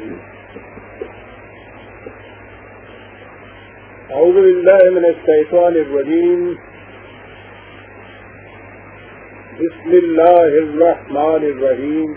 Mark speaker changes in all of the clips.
Speaker 1: أعوذ بالله من الشيطان الرجيم. بسم الله الرحمن الرحیم.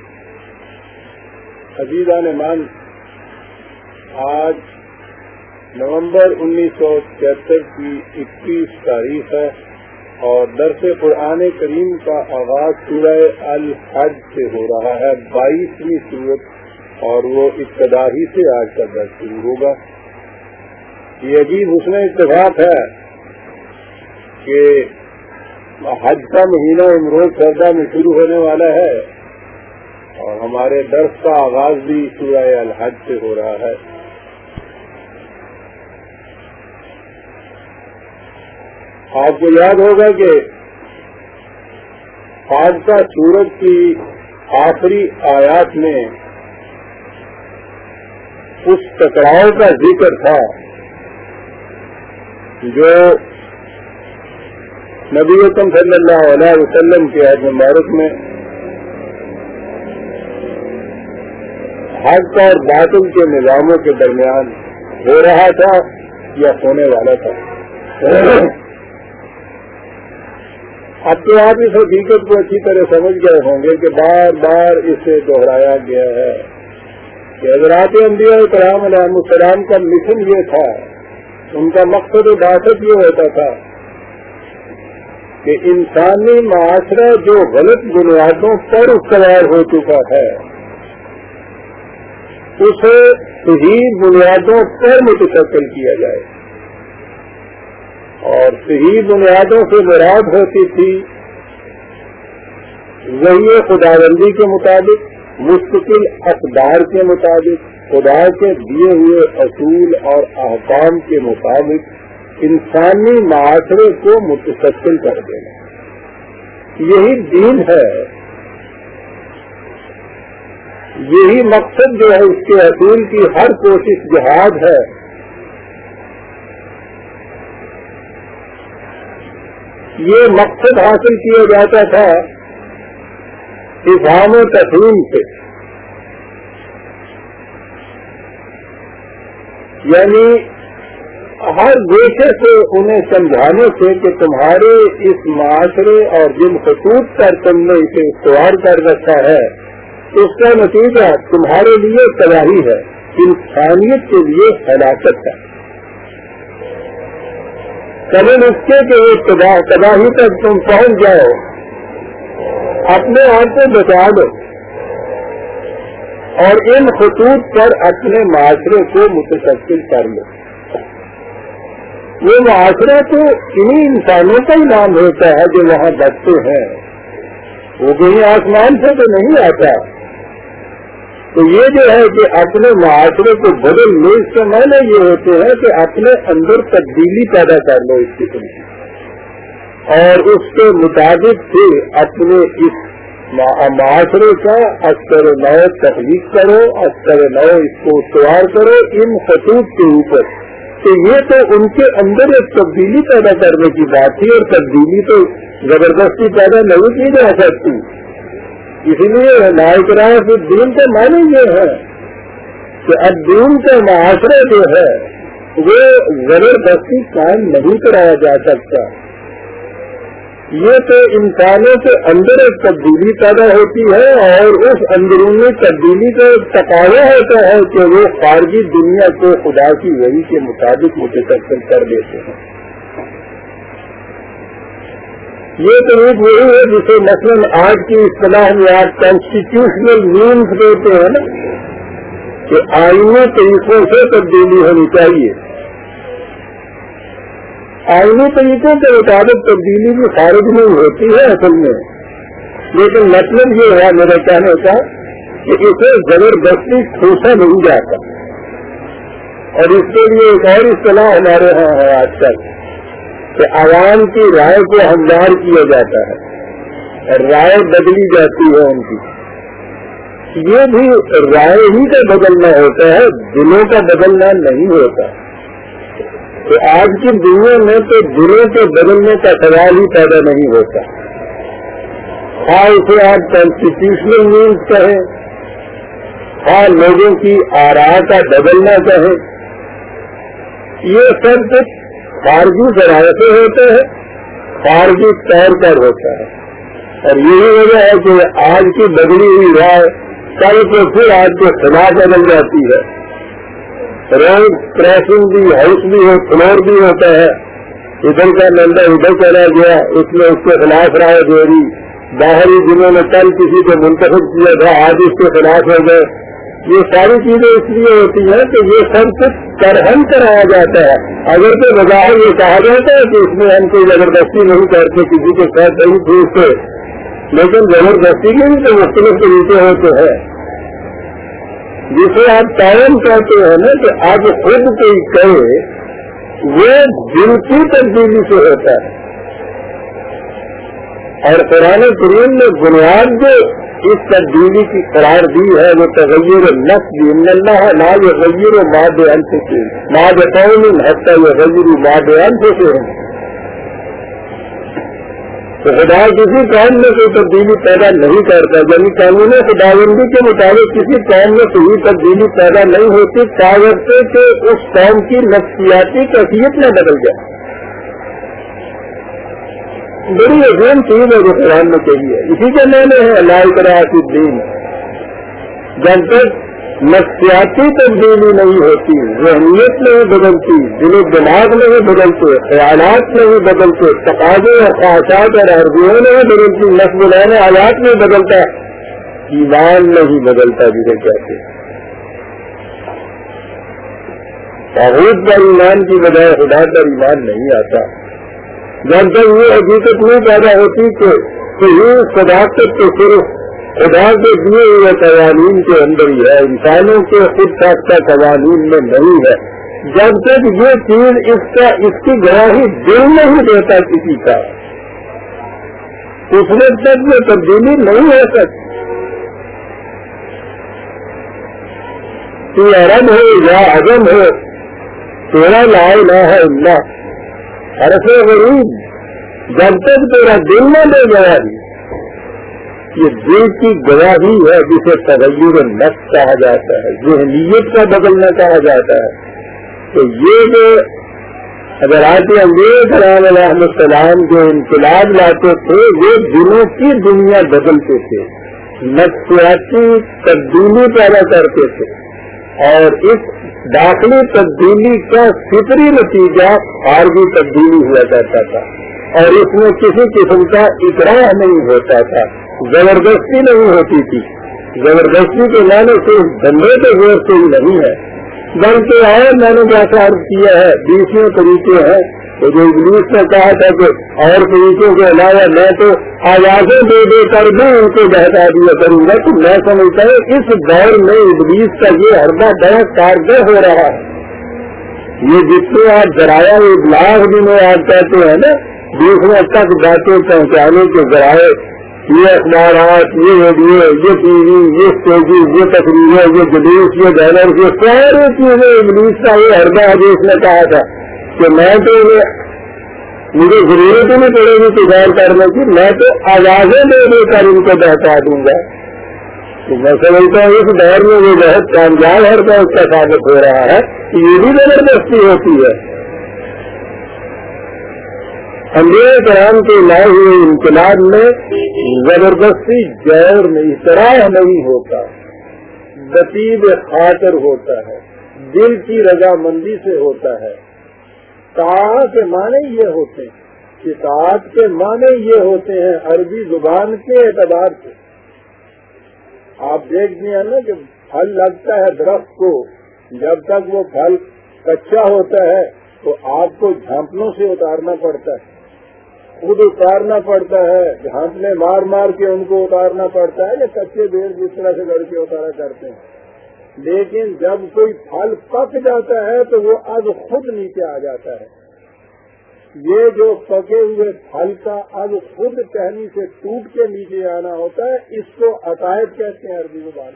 Speaker 1: عزیزان من، آج نومبر 1976 کی 21 تاریخ ہے اور درس قرآن کریم کا آغاز سورہ الحج سے ہو رہا ہے، 22ویں سورت، اور وہ ابتدا ہی سے آج کا درس شروع ہوگا. یہ عجیب حسن اتفاق ہے کہ حج کا مہینہ امروز سردہ میں شروع ہونے والا ہے اور ہمارے درس کا آغاز بھی سورہ الحج سے ہو رہا ہے. آپ کو یاد ہوگا کہ آج کا سورت کی آخری آیات میں اس ٹکراؤ کا ذکر تھا جو نبی اکرم صلی اللہ علیہ وسلم کے عہد مبارک میں حق اور باطل کے نظاموں کے درمیان ہو رہا تھا یا ہونے والا تھا. اب تو آپ اس حقیقت کو اچھی طرح سمجھ گئے ہوں گے کہ بار بار اسے دہرایا گیا ہے کہ حضرات انبیاء کرام علیہ السلام کا مشن یہ تھا، ان کا مقصد و دعوت یہ ہوتا تھا کہ انسانی معاشرہ جو غلط بنیادوں پر استوار ہو چکا ہے اسے صحیح بنیادوں پر متشکل کیا جائے، اور صحیح بنیادوں سے مراد ہوتی تھی وحی خداوندی کے مطابق، مستقل اقدار کے مطابق، خدا کے دیے ہوئے اصول اور احکام کے مطابق انسانی معاشرے کو متشکل کر دینا. یہی دین ہے، یہی مقصد جو ہے اس کے حصول کی ہر کوشش جہاد ہے. یہ مقصد حاصل کیا جاتا تھا افہام و تفہیم سے، یعنی ہر گوشے سے انہیں سمجھانے سے کہ تمہارے اس معاشرے اور جن خطوط پر تم نے اسے استوار کر رکھا ہے اس کا نتیجہ تمہارے لیے تباہی ہے، انسانیت کے لیے ہلاکت ہے. کبھی اس کے تباہی تک تم پہنچ جاؤ، اپنے آپ کو بچا دو اور ان خطوط پر اپنے معاشرے کو متشکل کر لو. وہ معاشرہ تو انہی انسانوں کا ہی نام ہوتا ہے جو وہاں بستے ہیں، وہ کہیں آسمان سے تو نہیں آتا. تو یہ جو ہے کہ اپنے معاشرے کو بدل لو، اس کے معنی یہ ہوتے ہیں کہ اپنے اندر تبدیلی پیدا کر لو اس قسم کی، اور اس کے مطابق سے اپنے اس معاشرے کا اثر نو تخلیق کرو، اثر نو اس کو استوار کرو ان خطوط کے اوپر. تو یہ تو ان کے اندر ایک تبدیلی پیدا کرنے کی بات تھی، اور تبدیلی تو زبردستی پیدا نہیں کی جا سکتی. اسی لیے نائکراہ کے دین کا معنی یہ ہے کہ اب دین کا معاشرہ جو ہے وہ زبردستی قائم نہیں کرایا جا سکتا. یہ تو انسانوں کے اندر ایک تبدیلی پیدا ہوتی ہے، اور اس اندرونی تبدیلی کا تقاضا ہوتا ہے کہ وہ خارجی دنیا کو خدا کی وحی کے مطابق متشکل کر دیتے ہیں. یہ طریق وہی ہے جسے مثلاً آج کی اصطلاح میں آپ کانسٹیٹیوشنل مینس دیتے ہیں نا، کہ آئینی طریقوں سے تبدیلی ہونی چاہیے. آئینی طریقوں کے مطابق تبدیلی بھی خارج نہیں ہوتی ہے اصل میں، لیکن مطلب یہ ہے میرا کہنے کا کہ اسے زبردستی کھوسا نہیں جاتا. اور اس کے لیے ایک اور اصطلاح ہمارے ہاں ہے آج کل کہ عوام کی رائے کو ہموار کیا جاتا ہے اور رائے بدلی جاتی ہے ان کی. یہ بھی رائے ہی کا بدلنا ہوتا ہے، دلوں کا بدلنا نہیں ہوتا. تو آج کی دنیا میں تو دلوں کے بدلنے کا سوال ہی پیدا نہیں ہوتا. ہاں اسے آپ کانسٹیٹیوشنل مینس کہیں، خواہ لوگوں کی آراء کا بدلنا چاہے، یہ سب کچھ خارجی ذرائع سے ہوتا ہے، خارجی طور پر ہوتا ہے. اور یہی وجہ ہے کہ آج کی بدلی ہوئی رائے کل کو پھر آج کے خلاف بدل جاتی ہے. روز کریشنگ بھی، ہاؤس بھی ہو، فلور بھی ہوتا ہے، ادھر کا نندا ادھر چلا گیا، اس نے اس کے خلاف رائے دے دی. باہری جنہوں نے کل کسی کو منتخب کیا تھا آج اس کے خلاف ہو گئے. یہ ساری چیزیں اس لیے ہوتی ہیں کہ یہ سب کچھ کرہن کرایا جاتا ہے. اگر تو بظاہر یہ کہا جاتا ہے کہ اس میں ہم کوئی زبردستی نہیں کرتے، کسی کے ساتھ نہیں پوچھتے، لیکن زبردستی کے بھی تو مختلف طریقے ہوتے ہیں. جسے آپ تعین کہتے ہیں نا کہ اب خود کوئی کہے، وہ دل کی تبدیلی سے ہوتا ہے. اور قرآن کریم نے بنیاد جو اس تبدیلی کی قرار دی ہے وہ تغیر النفس بھی. ان اللہ لا یغیر ما بانفسہ ما بقوم حتی یغیروا ما بانفسہم. تو خدا کسی قوم میں کوئی تبدیلی پیدا نہیں کرتا، یعنی قانون خداوندی کے مطابق کسی قوم میں کوئی تبدیلی پیدا نہیں ہوتی کاغذ کہ اس قوم کی نفسیاتی کیفیت نہ بدل جائے. بڑی عظیم چیز ہے جو قرآن میں کہی ہے. اسی کے معنی ہے لا اکراہ فی الدین. جب تک نفسیاتی تبدیلی نہیں ہوتی، ذہنیت نہیں بدلتی، دل و دماغ نہیں بدلتے، خیالات نہیں بدلتے، تقاضے اور خواہشات اور آرزوئیں نہیں بدلتی، نصب العین حالات نہیں بدلتا، ایمان نہیں بدلتا جسے کہتے ہیں. طاغوت پر ایمان کی بجائے خدا پر ایمان نہیں آتا. جب تک یہ حقیقت نہیں پیدا ہوتی کہ یہ صداقت تو صرف خدا کے دیے ہوئے قوانین کے اندر ہی ہے، انسانوں کے خود ساختہ قوانین میں نہیں ہے. جب تک یہ چیز اس کی گواہی دل نہیں دیتا کسی کا، اس وقت تک یہ تبدیلی نہیں ہو سکتی. کہ عرب ہو یا عجم ہو، تیرا لا الہ الا اللہ حرف غریب، جب تک تیرا دل نہ دے گواہی، یہ دل کی گواہی ہے جسے تغیر النفس کہا جاتا ہے، ذہنیت کا بدلنا کہا جاتا ہے. تو یہ جو حضرات انگریز کرام علیہ السلام جو انقلاب لاتے تھے وہ دلوں کی دنیا بدلتے تھے، نفسیاتی تبدیلی پیدا کرتے تھے، اور اس داخلی تبدیلی کا فطری نتیجہ خارجی تبدیلی ہوا کرتا تھا. اور اس میں کسی قسم کا اکراہ نہیں ہوتا تھا، زبردستی نہیں ہوتی تھی. زبردستی کے معنی صرف دھندے کے زور سے ہی نہیں ہے، بلکہ اور میں نے جیسا عرض کیا ہے 20 طریقے ہیں. تو جو ابلیس نے کہا تھا کہ اور طریقوں کے علاوہ میں تو آوازیں دے دے کر بھی ان کو بہتا دیا کروں گا، تو میں سمجھتا ہوں اس دور میں ابلیس کا یہ حربہ بڑا کارگر ہو رہا ہے. یہ جتنے آپ ذرائع ابلاغ جنہیں آپ کہتے ہیں نا، دوسروں تک باتیں پہنچانے کے ذرائع، یہ اخبارات، یہ ریڈیو، یہ ٹی وی، یہ اسٹیجز، یہ تقریریں، یہ جلوس، یہ بینر، یہ ساری چیزیں ابلیس کا یہ حربہ ہے جو اس نے کہا تھا کہ میں تو مجھے ضرورت ہی نہیں پڑے گی تجار کرنے کی، میں تو آوازیں دے دے کر ان کو بہتا دوں گا. تو میں سمجھتا ہوں اس دور میں وہ بہت کامیاب حربہ اس کا ثابت ہو رہا ہے کہ یہ بھی زبردستی ہوتی ہے. انبیاء کرام کے لائے ہوئے انقلاب میں زبردستی جور نہیں، اصرار نہیں ہوتا، بطیب خاطر ہوتا ہے، دل کی رضامندی سے ہوتا ہے. اطاعت کے معنی یہ ہوتے ہیں، اطاعت کے معنی یہ ہوتے ہیں عربی زبان کے اعتبار سے. آپ دیکھتے ہیں نا کہ پھل لگتا ہے درخت کو، جب تک وہ پھل کچا ہوتا ہے تو آپ کو جھانپنوں سے اتارنا پڑتا ہے، خود اتارنا پڑتا ہے، جھانپنے مار مار کے ان کو اتارنا پڑتا ہے، یا کچے بیل جس طرح سے گڑ کے اتارا کرتے ہیں. لیکن جب کوئی پھل پک جاتا ہے تو وہ اب خود نیچے آ جاتا ہے. یہ جو پکے ہوئے پھل کا اب خود ٹہنی سے ٹوٹ کے نیچے آنا ہوتا ہے، اس کو عطائت کہتے ہیں عربی زبان.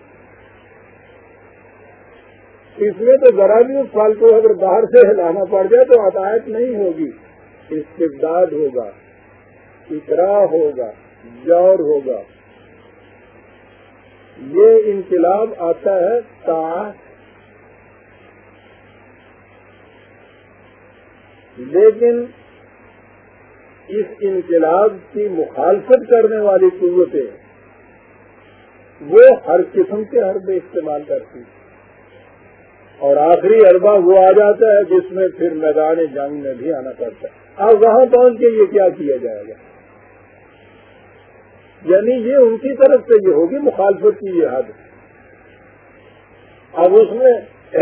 Speaker 1: اس میں تو ذرا بھی اس پھل کو اگر باہر سے ہلانا پڑ جائے تو عطائت نہیں ہوگی، استبداد ہوگا، اکراہ ہوگا، جور ہوگا. یہ انقلاب آتا ہے لیکن اس انقلاب کی مخالفت کرنے والی قوتیں وہ ہر قسم کے حربے استعمال کرتی ہیں، اور آخری حربہ وہ آ جاتا ہے جس میں پھر میدان جنگ میں بھی آنا پڑتا ہے۔ اب وہاں پہنچ کے یہ کیا کیا جائے گا؟ یعنی یہ ان کی طرف سے یہ ہوگی مخالفت کی یہ حد۔ اب اس میں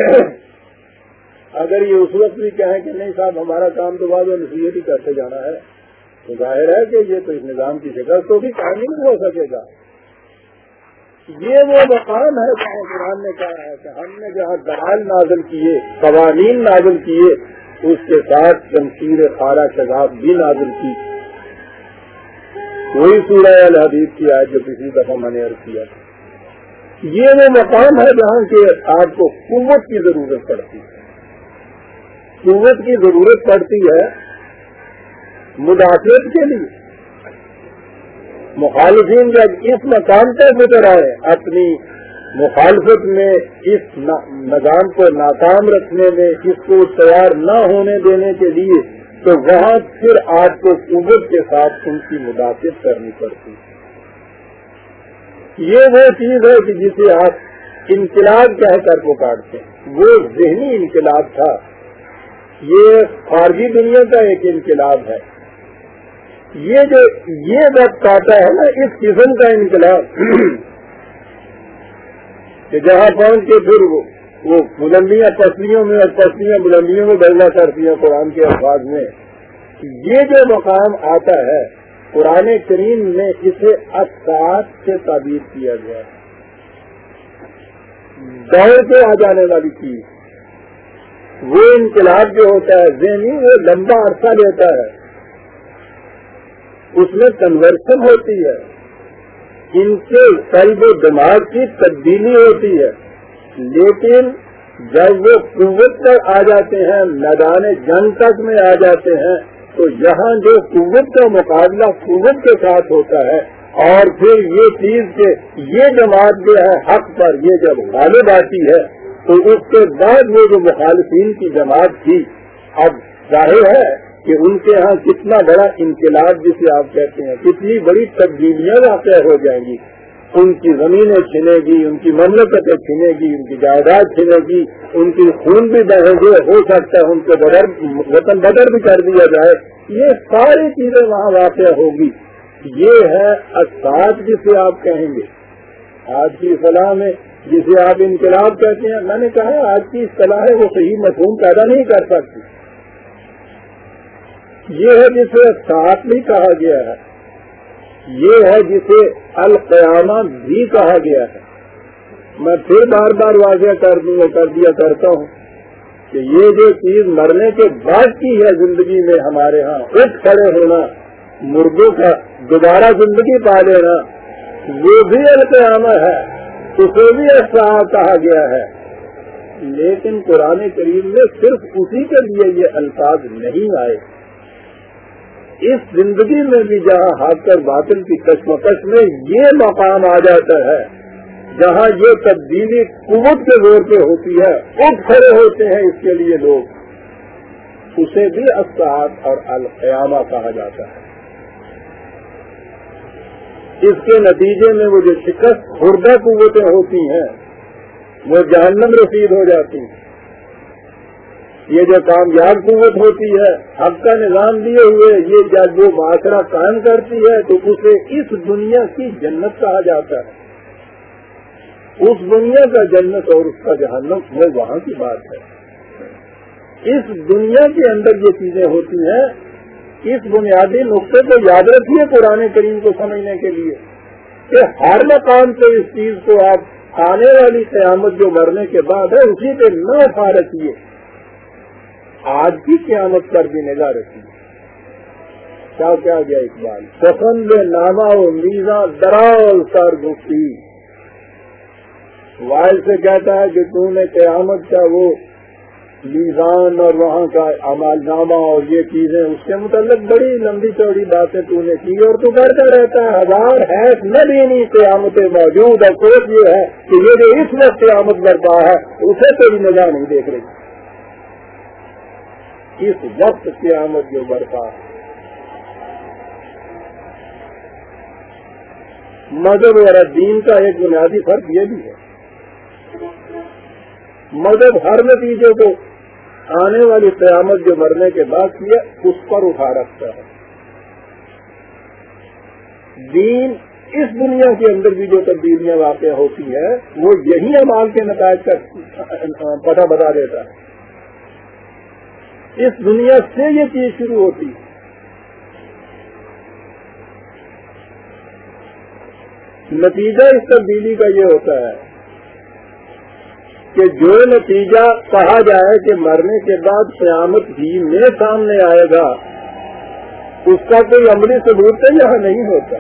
Speaker 1: اگر یہ اس وقت بھی کہیں کہ نہیں صاحب ہمارا کام تو بعد نصیحت ہی کرتے جانا ہے، تو ظاہر ہے کہ یہ تو اس نظام کی شکست تو بھی کام ہی نہیں ہو سکے گا۔ یہ وہ مقام ہے جہاں قرآن نے کہا ہے کہ ہم نے جہاں دلائل نازل کیے، قوانین نازل کیے، اس کے ساتھ شمشیر خارا شگاف بھی نازل کی۔ وہی سورہ الحدید کی آیت جو پچھلی دفعہ میں نے عرض کیا تھا۔ یہ وہ مقام ہے جہاں کہ آپ کو قوت کی ضرورت پڑتی ہے، قوت کی ضرورت پڑتی ہے مدافعت کے لیے۔ مخالفین جب اس مقام تک اتر آئے اپنی مخالفت میں، اس نظام کو ناکام رکھنے میں، اس کو تیار نہ ہونے دینے کے لیے، تو وہاں پھر آپ کو قوت کے ساتھ ان کی مدافعت کرنی پڑتی ہے۔ یہ وہ چیز ہے کہ جسے آپ انقلاب کہہ کر پکارتے ہیں، وہ ذہنی انقلاب تھا، یہ خارجی دنیا کا ایک انقلاب ہے۔ یہ جو یہ وقت آتا ہے نا اس قسم کا انقلاب کہ جہاں پہنچ کے پھر وہ بلندیاں پسلیوں میں اور پسلیاں بلندیوں میں بدلا کرتی ہیں قرآن کے الفاظ میں، یہ جو مقام آتا ہے قرآن کریم نے اسے اسات سے تعبیر کیا گیا ہے، دوڑ کے آ جانے والی چیز۔ وہ انقلاب جو ہوتا ہے ذہنی، وہ لمبا عرصہ لیتا ہے، اس میں کنورشن ہوتی ہے، ان کے قلب و دماغ کی تبدیلی ہوتی ہے، لیکن جب وہ قوت پر آ جاتے ہیں، میدان جنگ تک میں آ جاتے ہیں، تو یہاں جو قوت کا مقابلہ قوت کے ساتھ ہوتا ہے، اور پھر یہ چیز کہ یہ جماعت جو ہے حق پر یہ جب غالب آتی ہے، تو اس کے بعد وہ جو مخالفین کی جماعت تھی، اب ظاہر ہے کہ ان کے ہاں کتنا بڑا انقلاب جسے آپ کہتے ہیں، کتنی بڑی تبدیلیاں واقع ہو جائیں گی۔ ان کی زمینیں چھنے گی، ان کی مملکتیں چھنے گی، ان کی جائیداد چھنے گی، ان کی خون بھی بہے گے، ہو سکتا ہے ان کے وطن بدر بھی کر دیا جائے، یہ ساری چیزیں وہاں واقع ہوگی۔ یہ ہے اسات جسے آپ کہیں گے۔ آج کی اصطلاح میں جسے آپ انقلاب کہتے ہیں، میں نے کہا آج کی اصطلاح ہے وہ صحیح مفہوم پیدا نہیں کر سکتی۔ یہ ہے جسے اسات بھی کہا گیا ہے، یہ ہے جسے القیامہ بھی کہا گیا ہے۔ میں پھر بار بار واضح کر دیا کرتا ہوں کہ یہ جو چیز مرنے کے بعد کی ہے زندگی میں ہمارے ہاں اٹھ کھڑے ہونا، مردوں کا دوبارہ زندگی پا لینا، وہ بھی القیامہ ہے، اسے بھی اسات کہا گیا ہے۔ لیکن قرآن کریم میں صرف اسی کے لیے یہ الفاظ نہیں آئے، اس زندگی میں بھی جہاں حق اور باطل کی کشمکش میں یہ مقام آ جاتا ہے، جہاں یہ تبدیلی قوت کے زور پہ ہوتی ہے، اٹھ کھڑے ہوتے ہیں اس کے لیے لوگ، اسے بھی اسات اور القیامہ کہا جاتا ہے۔ اس کے نتیجے میں وہ جو شکست خوردہ قوتیں ہوتی ہیں وہ جہنم رسید ہو جاتی ہیں، یہ جو کامیاب قوت ہوتی ہے حق کا نظام دیے ہوئے، یہ جب وہ معاشرہ قائم کرتی ہے تو اسے اس دنیا کی جنت کہا جاتا ہے۔ اس دنیا کا جنت اور اس کا جہنم وہ وہاں کی بات ہے۔ اس دنیا کے اندر یہ چیزیں ہوتی ہیں، اس بنیادی نقطے کو یاد رکھیے قرآن کریم کو سمجھنے کے لیے کہ ہر مقام سے اس چیز کو آپ آنے والی قیامت جو مرنے کے بعد ہے اسی پہ نہ اٹھا رکھیے، آج کی قیامت پر بھی نگاہ رکھیے۔ کیا گیا اقبال، پسند نامہ و میزاں دراز سر گفتی، وائل سے کہتا ہے کہ تو نے قیامت کا وہ میزان اور وہاں کا عمل نامہ اور یہ چیزیں، اس کے متعلق بڑی لمبی چوڑی باتیں تو نے کی، اور تو کرتا رہتا ہے 1000 حیث نہ دینی قیامتیں موجود، اور سوچ یہ ہے کہ یہ جو اس وقت قیامت برپا ہے اسے تیری نگاہ نہیں دیکھ رہی، اس وقت قیامت جو برپا ہے۔ مذہب اور دین کا ایک بنیادی فرق یہ بھی ہے، مذہب ہر نتیجے کو آنے والی قیامت جو مرنے کے بعد کیا اس پر اٹھا رکھتا ہے، دین اس دنیا کے اندر بھی جو تبدیلیاں واقع ہوتی ہے وہ یہی اعمال کے نتائج کا پتہ بتا دیتا ہے، اس دنیا سے یہ چیز شروع ہوتی ہے۔ نتیجہ اس تبدیلی کا یہ ہوتا ہے کہ جو نتیجہ کہا جائے کہ مرنے کے بعد قیامت ہی میں سامنے آئے گا، اس کا کوئی عملی ثبوت تو یہاں نہیں ہوتا،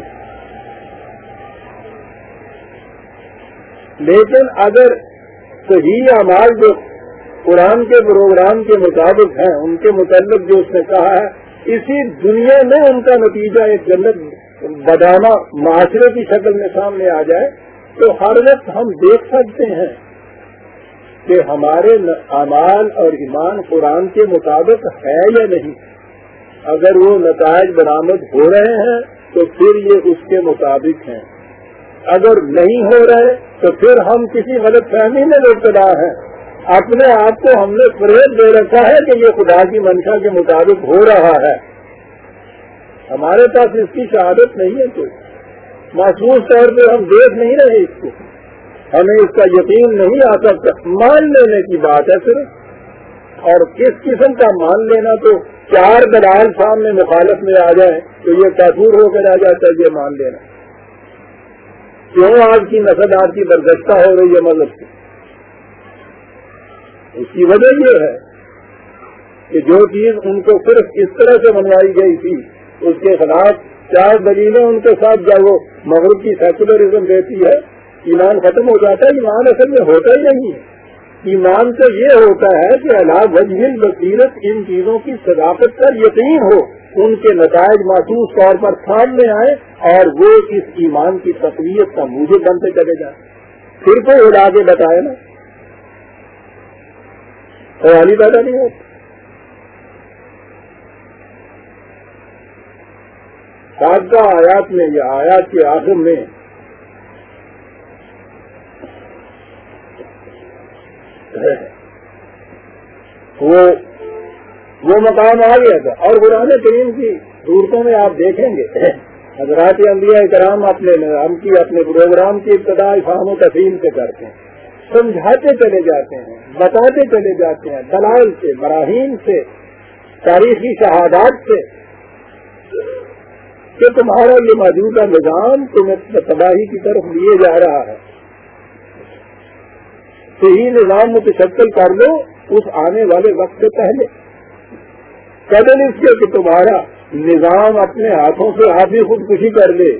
Speaker 1: لیکن اگر صحیح اعمال جو قرآن کے پروگرام کے مطابق ہیں ان کے متعلق جو اس نے کہا ہے، اسی دنیا میں ان کا نتیجہ ایک جنت بدانہ معاشرے کی شکل میں سامنے آ جائے، تو ہر وقت ہم دیکھ سکتے ہیں کہ ہمارے اعمال اور ایمان قرآن کے مطابق ہے یا نہیں۔ اگر وہ نتائج برآمد ہو رہے ہیں تو پھر یہ اس کے مطابق ہیں، اگر نہیں ہو رہے تو پھر ہم کسی غلط فہمی میں مبتلا ہیں، اپنے آپ کو ہم نے فریب دے رکھا ہے کہ یہ خدا کی منشا کے مطابق ہو رہا ہے، ہمارے پاس اس کی شہادت نہیں ہے، کوئی محسوس طور پہ ہم دیکھ نہیں رہے اس کو، ہمیں اس کا یقین نہیں آ سکتا، مان لینے کی بات ہے صرف، اور کس قسم کا مان لینا، تو 4 دلال سامنے مخالف میں آ جائیں تو یہ کافور ہو کر آ جاتا ہے یہ مان لینا۔ کیوں آج کی نسل آپ کی برگشتہ ہو رہی ہے مذہب سے؟ اس کی وجہ یہ ہے کہ جو چیز ان کو صرف اس طرح سے منوائی گئی تھی اس کے خلاف 4 دلیلیں ان کے ساتھ جب وہ مغرب کی سیکولرزم دیتی ہے، ایمان ختم ہو جاتا ہے۔ ایمان اصل میں ہوتا ہی نہیں ہے، ایمان تو یہ ہوتا ہے کہ علی وجہ البصیرت ان چیزوں کی صداقت پر یقین ہو، ان کے نتائج محسوس طور پر سامنے آئے اور وہ اس ایمان کی تقویت کا موجب بنتے چلے جائیں، پھر کوئی اڑا کے بتائے نا، خیالی پیدا نہیں ہوتی۔ سابقہ آیات میں یا آیات کے آخر میں وہ مقام آ گیا تھا، اور قرآن کریم کی صورتوں میں آپ دیکھیں گے حضرات انبیاء کرام اپنے نظام کی، اپنے پروگرام کی ابتدا فہم و تفہیم سے کرتے ہیں، سمجھاتے چلے جاتے ہیں، بتاتے چلے جاتے ہیں، دلائل سے، براہین سے، تاریخی شہادات سے، کہ تمہارا یہ موجودہ نظام تمہیں تباہی کی طرف لیے جا رہا ہے، صحیح نظام متشکل کر لو اس آنے والے وقت سے پہلے، قبل اس کے کہ تمہارا نظام اپنے ہاتھوں سے آپ ہی خودکشی کر لے،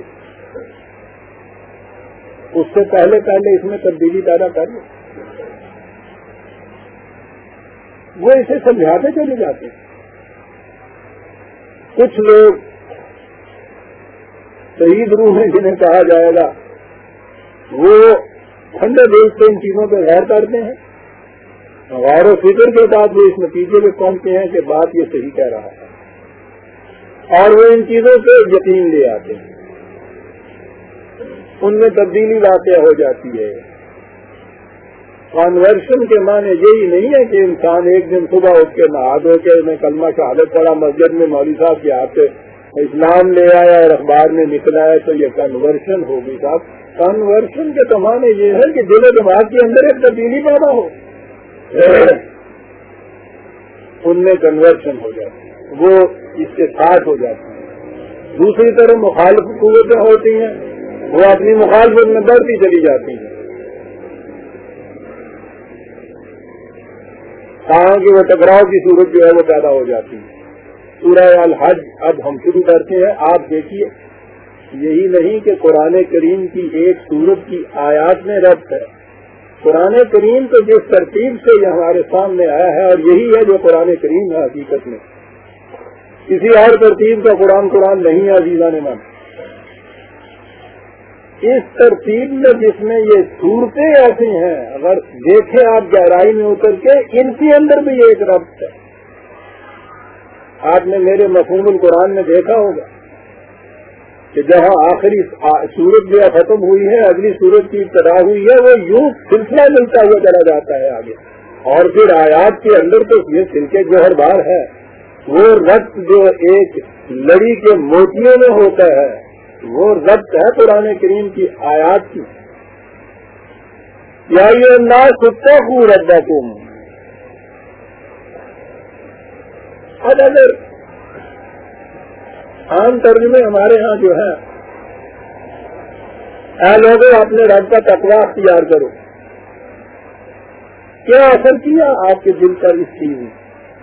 Speaker 1: اس سے پہلے اس میں تبدیلی پیدا کر لو۔ وہ اسے سمجھاتے چلے جاتے ہیں۔ کچھ لوگ شہید روح ہیں جنہیں کہا جائے گا، وہ ٹھنڈے دل سے ان چیزوں پہ غور کرتے ہیں، غور و فکر کے بعد وہ اس نتیجے پہ پہنچتے ہیں کہ بات یہ صحیح کہہ رہا ہے، اور وہ ان چیزوں سے یقین لے آتے ہیں، ان میں تبدیلی واقع ہو جاتی ہے۔ کنورشن کے معنی یہی نہیں ہے کہ انسان ایک دن صبح اٹھ کے نہا دھو کے میں کلمہ شہادت پڑھا مسجد میں مولوی صاحب کے ہاتھ سے اسلام لے آیا اور اخبار میں نکلا ہے تو یہ کنورشن ہوگی۔ صاحب کنورشن کے تو معنی یہ ہے کہ دل و دماغ کے اندر ایک تبدیلی پیدا ہو، ان میں کنورشن ہو جاتی ہے، وہ اس کے ساتھ ہو جاتی ہے۔ دوسری طرف مخالف قوتیں ہوتی ہیں، وہ اپنی مخالفت میں بڑھتی چلی جاتی ہیں، تاکہ وہ ٹکراؤ کی صورت جو ہے وہ پیدا ہو جاتی ہے۔ سورہ الحج اب ہم شروع کرتے ہیں۔ آپ دیکھیے، یہی نہیں کہ قرآن کریم کی ایک سورت کی آیات میں ربط ہے، قرآن کریم تو جس ترتیب سے یہ ہمارے سامنے آیا ہے اور یہی ہے جو قرآن کریم ہے حقیقت میں، کسی اور ترتیب کا قرآن نہیں ہے عزیزان من۔ اس ترتیب میں جس میں یہ صورتیں ایسی ہیں، اگر دیکھیں آپ گہرائی میں اتر کے، ان کے اندر بھی ایک ربط ہے۔ آپ نے میرے مفہوم القرآن میں دیکھا ہوگا کہ جہاں آخری سورت جو ختم ہوئی ہے، اگلی سورت کی ابتدا ہوئی ہے، وہ یوں سلسلہ ملتا ہوا چلا جاتا ہے آگے، اور پھر آیات کے اندر تو یہ سلکے جوہر بار ہے، وہ ربط جو ایک لڑی کے موتیوں میں ہوتا ہے، وہ ربط ہے قرآن کریم کی آیات کی۔ یا یہ الناس اتقوا ربکم۔ اب اگر عام ترجمے ہمارے ہاں جو ہے، اے لوگوں اپنے رب کا تقویٰ اختیار کرو، کیا اثر کیا آپ کے دل پر اس چیز نے؟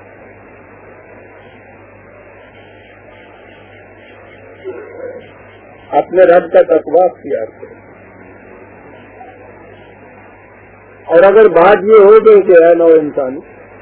Speaker 1: اپنے رب کا تقویٰ اختیار کرو، اور اگر بات یہ ہو گئی کہ اے نو انسانی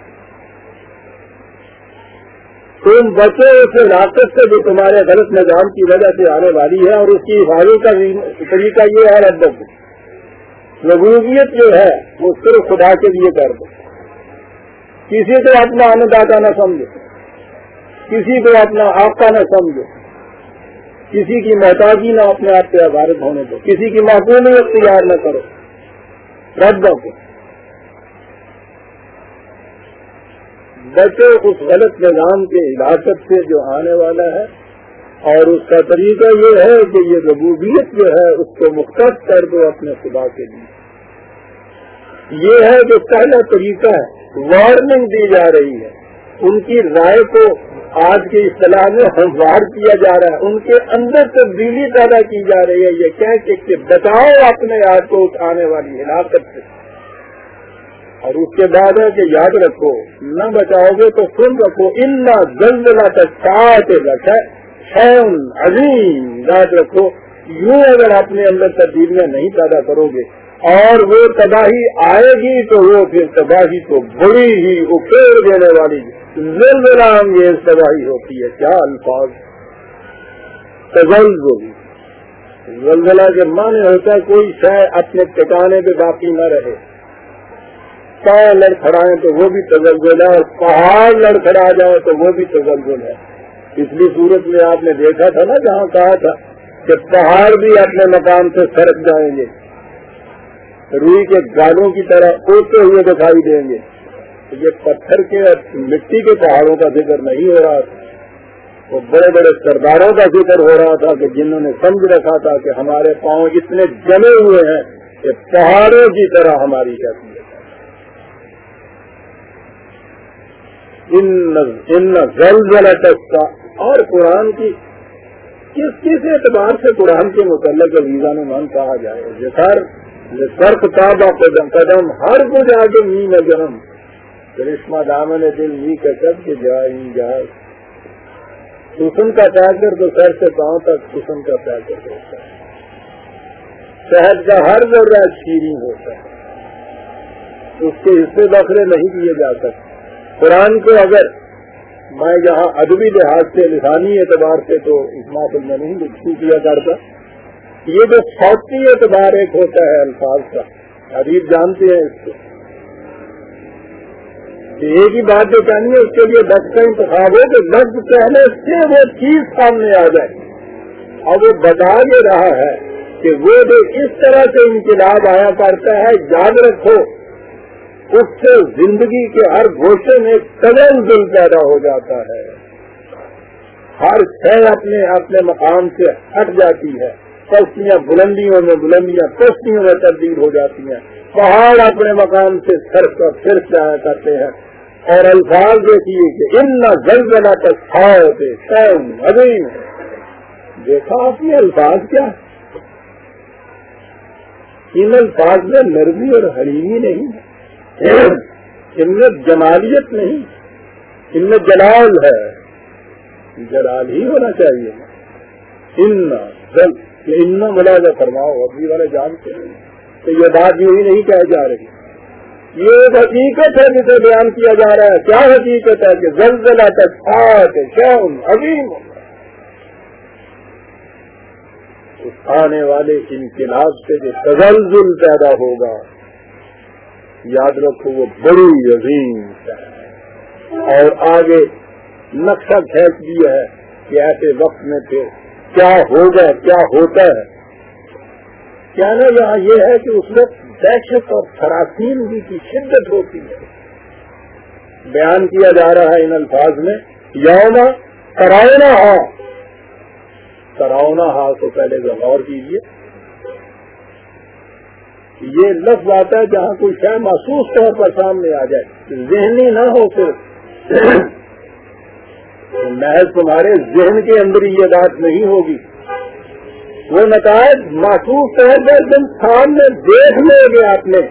Speaker 1: تم بچو اس ہلاکت سے جو تمہارے غلط نظام کی وجہ سے آنے والی ہے، اور اس کی حفاظت کا طریقہ یہ ہے رب ربوبیت جو ہے وہ صرف خدا کے لیے کر دو، کسی کو اپنا اننداتا نہ سمجھو، کسی کو اپنا آقا نہ سمجھو، کسی کی محتاجی نہ اپنے آپ سے عبارت ہونے دو، کسی کی معقولی اختیار نہ کرو، رب کو بچو اس غلط نظام کے ہلاکت سے جو آنے والا ہے، اور اس کا طریقہ یہ ہے کہ یہ ربوبیت جو ہے اس کو مختص کر دو اپنے خدا کے لیے۔ یہ ہے جو پہلا طریقہ ہے، وارننگ دی جا رہی ہے، ان کی رائے کو آج کی اصطلاح میں ہموار کیا جا رہا ہے، ان کے اندر تبدیلی پیدا کی جا رہی ہے، یہ کہہ کہ بچاؤ اپنے آپ کو اس آنے والی ہلاکت سے۔ اور اس کے بعد ہے کہ یاد رکھو، نہ بچاؤ گے تو سن رکھو، اِنَّ زَلْزَلَةَ السَّاعَةِ شَيْءٌ عَظِيمٌ۔ یاد رکھو، یوں اگر اپنے اندر تبدیلیاں نہیں پیدا کرو گے اور وہ تباہی آئے گی تو وہ پھر تباہی تو بڑی ہی اکھیڑ دینے والی زلزلہ انگیز تباہی ہوتی ہے۔ کیا الفاظ! تزلزل، زلزلہ کے معنی ہوتا ہے کوئی شے اپنے ٹھکانے پہ باقی نہ رہے، پاؤں لڑکھڑائیں تو وہ بھی تزلزل ہے، اور پہاڑ لڑکھڑا جائے تو وہ بھی تزلزل ہے۔ پچھلی صورت میں آپ نے دیکھا تھا نا، جہاں کہا تھا کہ پہاڑ بھی اپنے مقام سے سرک جائیں گے، روئی کے گالوں کی طرح اڑتے ہوئے دکھائی دیں گے۔ یہ پتھر کے مٹی کے پہاڑوں کا ذکر نہیں ہو رہا تھا، وہ بڑے بڑے سرداروں کا ذکر ہو رہا تھا کہ جنہوں نے سمجھ رکھا تھا کہ ہمارے پاؤں اتنے جمے ہوئے ہیں کہ پہاڑوں کی طرح ہماری کیفیت ہے۔ ان زلزلۃ الساعۃ، اور قرآن کی کس اعتبار سے قرآن کے متعلق عزیزان من کہا جائے، سرخ تابہ قدم قدم ہر کچھ آگے می نظرم، کرشمہ دامن دل می کا سب کے جائیں جائے، حسن کا پیکر تو سر سے پاؤں تک حسن کا پیکر ہوتا ہے، شہد کا ہر ذرہ شیریں ہوتا ہے، اس کے حصے بکھرے نہیں دیے جا سکتے۔ قرآن کو اگر میں یہاں ادبی لحاظ سے لسانی اعتبار سے تو اس محفل میں نہیں لکھتی کیا کرتا، یہ جو صوتی اعتبار ایک ہوتا ہے الفاظ کا، ادیب جانتے ہیں اس کو، کہ ایک ہی بات جو کہنی ہے اس کے لیے لفظ کا انتخاب ہو کہ لفظ کہنے سے وہ چیز سامنے آ جائے، اور وہ بتا یہ رہا ہے کہ وہ جو اس طرح سے انقلاب آیا کرتا ہے، یاد رکھو اس سے زندگی کے ہر گوشے میں تزلزل پیدا ہو جاتا ہے، ہر شے اپنے مقام سے ہٹ جاتی ہے، پستیاں بلندیوں میں، بلندیاں پستیوں میں تبدیل ہو جاتی ہیں، پہاڑ اپنے مقام سے سر پر پھر جایا کرتے ہیں، اور الفاظ دیکھیے کہ ان زلزلۃ الساعۃ شیء عظیم، دیکھا آپ یہ الفاظ کیا، ان الفاظ میں نرمی اور حلیمی نہیں ہے، ان میں جمالیت نہیں، ان میں جلال ہے، جلال ہی ہونا چاہیے۔ ان ملازہ فرماؤ، ابھی والے جانتے ہیں تو یہ بات یوں ہی نہیں کہی جا رہی. یہ ایک حقیقت ہے جسے بیان کیا جا رہا ہے. کیا حقیقت ہے؟ کہ زلزلہ تک شیء عظیم، اس آنے والے انقلاب سے جو تزلزل پیدا ہوگا، یاد رکھو وہ بڑی عظیم ہے. اور آگے نقشہ کھینچ دیا ہے کہ ایسے وقت میں پھر کیا ہوگا، کیا ہوتا ہے. کہنا یہاں یہ ہے کہ اس وقت دہشت اور سراسیمگی کی شدت ہوتی ہے. بیان کیا جا رہا ہے ان الفاظ میں، یوم ترونہا. ترونہا کو پہلے غور کیجیے. یہ لفظ آتا ہے جہاں کوئی شے محسوس طور پر سامنے آ جائے، ذہنی نہ ہو صرف. محض تمہارے ذہن کے اندر یہ بات نہیں ہوگی، وہ نتائج محسوس طور پر تم سامنے دیکھ لو گے. آپ نے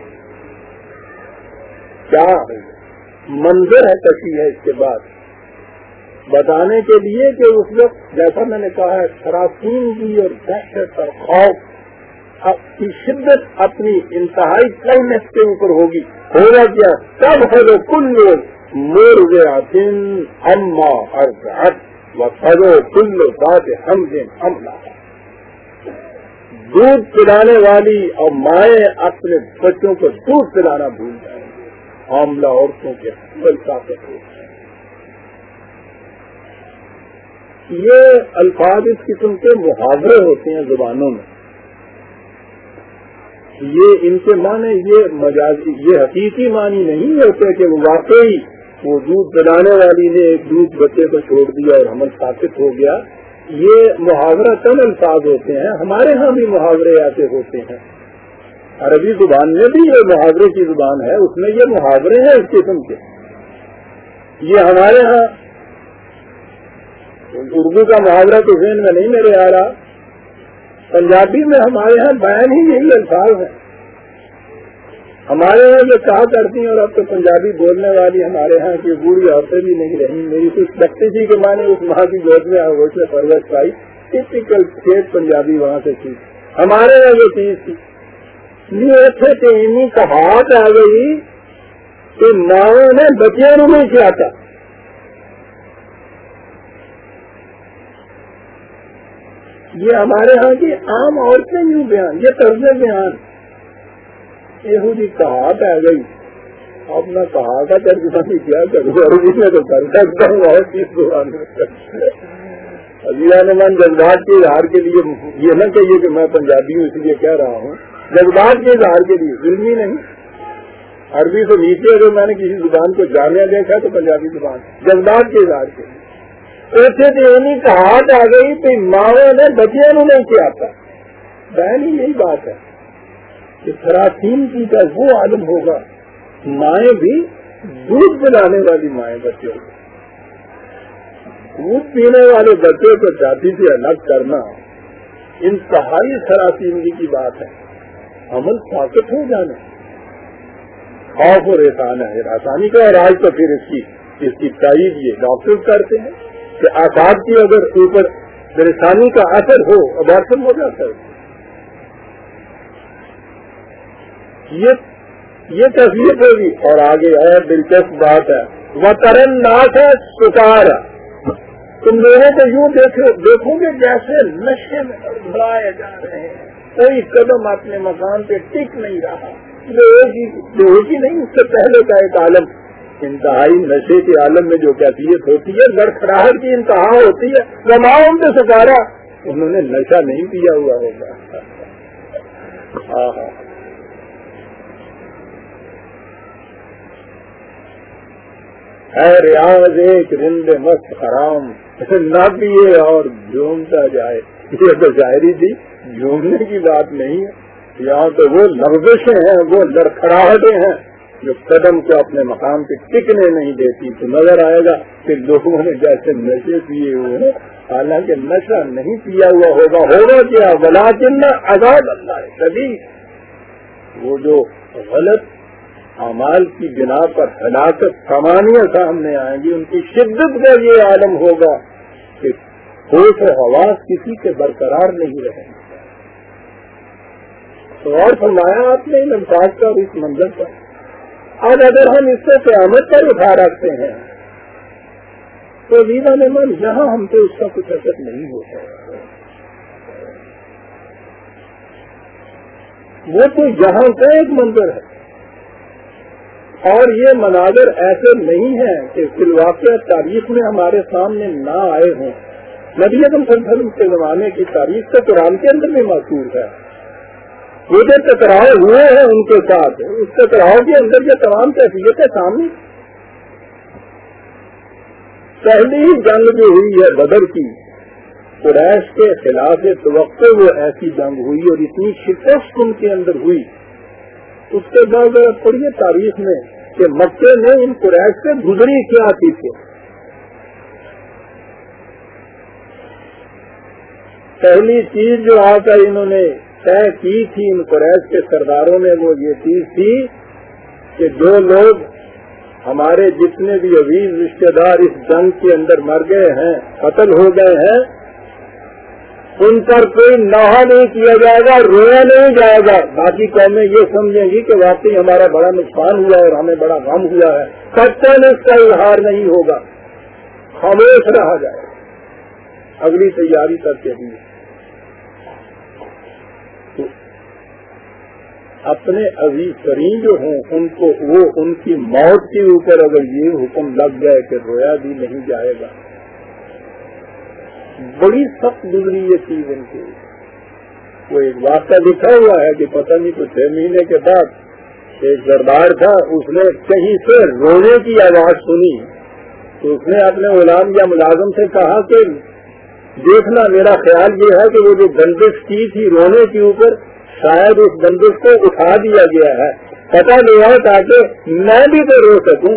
Speaker 1: کیا منظر ہے کشی ہے اس کے بعد بتانے کے لیے کہ اس وقت جیسا میں نے کہا ہے سراسیمگی اور دہشت اور خوف کی شدت اپنی انتہائی کلمس کے اوپر ہوگی. ہوگا کیا؟ تب ہو کل مرضعۃ عما ارضعت وتذر کل ذات حمل حملها. دودھ پلانے والی اور مائیں اپنے بچوں کو دودھ پلانا بھول جائیں. حاملہ عورتوں کے حمل طاقت ہو جائے. یہ الفاظ اس قسم کے محاورے ہوتے ہیں زبانوں میں. یہ ان کے معنی یہ مجازی، یہ حقیقی معنی نہیں ہوتے کہ وہ واقعی وہ دودھ پلانے والی نے ایک دودھ بچے کو چھوڑ دیا اور حمل ثابت ہو گیا. یہ محاورہ چند الفاظ ہوتے ہیں. ہمارے ہاں بھی محاورے ایسے ہوتے ہیں. عربی زبان میں بھی یہ محاورے کی زبان ہے، اس میں یہ محاورے ہیں اس قسم کے. یہ ہمارے ہاں اردو کا محاورہ تو ذہن میں نہیں میرے آ رہا. پنجابی میں ہمارے ہاں بیان ہی یہی الفاظ ہیں. ہمارے یہاں جو کہا کرتی ہیں، اور اب تو پنجابی بولنے والی ہمارے ہاں کی بوڑھی عورتیں بھی نہیں رہی. میری کچھ لگتی تھی کہ میں نے اس ماں کی گود میں آگوش میں پرورش پائی. ٹپیکل کھیت پنجابی وہاں سے تھی. ہمارے یہاں جو چیز تھی یہ تھے کہ انہیں کہاوت آ گئی کہ ماؤں نے بچیاں نہیں کھلاتا. یہ ہمارے ہاں کی عام عورتیں یوں بیان، یہ طرز بیان یہ جی کہاوت آ گئی. اب میں کہا تھا ترجمہ نہیں کیا کروں، عربی میں تو کر سکتا ہوں اور چیز قرآن ابھی جذبات کے اظہار کے لیے یہ نہ کہیے کہ میں پنجابی ہوں اس لیے کہہ رہا ہوں. جذبات کے اظہار کے لیے ظلمی نہیں. عربی سے نیچے اگر میں نے کسی زبان کو جامعہ دیکھا تو پنجابی زبان جذبات کے اظہار کے لیے. ایسے تو انہیں کہاوت آ گئی کہ ماں نے بچیاں نہیں کھلاتا. بہن یہی بات ہے کہ سراسیمگی کا وہ عالم ہوگا، مائیں بھی دودھ پلانے والی مائیں بچوں کو، دودھ پینے والے بچے کو جاتی سے الگ کرنا انتہائی سراسیمگی کی بات ہے. عمل طاقت ہو جانا، خوف اور آسانی کا علاج تو پھر اس کی تائید یہ ڈاکٹر کرتے ہیں کہ آساد کی اگر اوپر پریشانی کا اثر ہو ابارشن ہو جاتا ہے. یہ تصویر ہوگی. اور آگے ہے دلچسپ بات ہے، وہ ترناک ہے سکار. تم لوگوں کو یوں دیکھو گے جیسے نشے میں بڑھائے جا رہے ہیں. کوئی قدم اپنے مکان پہ ٹک نہیں رہا. ہوگی نہیں، اس سے پہلے کا ایک عالم انتہائی نشے کے عالم میں جو کیفیت ہوتی ہے، لڑکھڑاہٹ کی انتہا ہوتی ہے. رماؤں سے سکارا، انہوں نے نشہ نہیں پیا ہوا ہوگا. ہے ریاض ایک رند مست حرام نہ پیے اور جھومتا جائے. یہ تو ظاہری تھی، جھومنے کی بات نہیں ہے. یہاں تو وہ لغزشیں ہیں، وہ لڑکھڑاہٹیں ہیں جو قدم کو اپنے مقام پہ ٹکنے نہیں دیتی. تو نظر آئے گا کہ لوگوں نے جیسے نشے پیے ہوئے ہیں، حالانکہ نشہ نہیں پیا ہوا ہوگا کیا ولیکن عذاب اللہ شدید. وہ جو غلط اعمال کی بنا پر ہلاکت سامانیاں سامنے آئیں گی، ان کی شدت کا یہ عالم ہوگا کہ ہوش و حواس کسی کے برقرار نہیں رہیں گے. تو اور فرمایا آپ نے ان الفاظ کا اور اس منظر کا. اب اگر ہم اس کو قیامت پر اٹھا رکھتے ہیں تو عزیزاں من یہاں ہم پہ اس کا کچھ اثر نہیں ہوتا. وہ تو یہاں کا ایک منظر ہے اور یہ مناظر ایسے نہیں ہیں کہ فی الواقع تاریخ میں ہمارے سامنے نہ آئے ہوں. نبی اکرم صلی اللہ علیہ وسلم کے زمانے کی تاریخ تو قرآن کے اندر بھی محفوظ ہے. وہ جو ٹکراؤ ہوئے ہیں ان کے ساتھ اس ٹکراؤ کے اندر یہ تمام کیفیتیں سامنے. پہلی ہی جنگ جو ہوئی ہے بدر کی قریش کے خلاف توقع وہ ایسی جنگ ہوئی اور اتنی شکست ان کے اندر ہوئی. اس کے بعد پڑھیے تاریخ میں کہ مکے نے ان قریش سے گزری کیا تھی. پہلی چیز جو آ کر انہوں نے طے کی تھی ان قریش کے سرداروں نے وہ یہ چیز تھی کہ جو لوگ ہمارے جتنے بھی عزیز رشتے دار اس جنگ کے اندر مر گئے ہیں قتل ہو گئے ہیں ان پر کوئی نوحہ نہیں کیا جائے گا, رویا نہیں جائے گا. باقی قومیں یہ سمجھیں گی کہ واقعی ہمارا بڑا نقصان ہوا ہے اور ہمیں بڑا غم ہوا ہے. قطعاً اس کا اظہار نہیں ہوگا, خاموش رہا جائے گا اگلی تیاری تک کے لیے. اپنے عزیز ترین جو ہیں ان کو وہ ان کی موت کے اوپر اگر یہ حکم لگ جائے کہ رویا بھی نہیں جائے گا, بڑی سخت گزری یہ چیز ان کی. وہ ایک واقعہ لکھا ہوا ہے کہ پتہ نہیں کچھ 6 مہینے کے بعد ایک دربار تھا, اس نے کہیں سے رونے کی آواز سنی تو اس نے اپنے غلام یا ملازم سے کہا کہ دیکھنا میرا خیال یہ ہے کہ وہ جو بندش کی تھی رونے کے اوپر شاید اس بندش کو اٹھا دیا گیا ہے, پتہ نہیں ہے تاکہ میں بھی تو رو سکوں.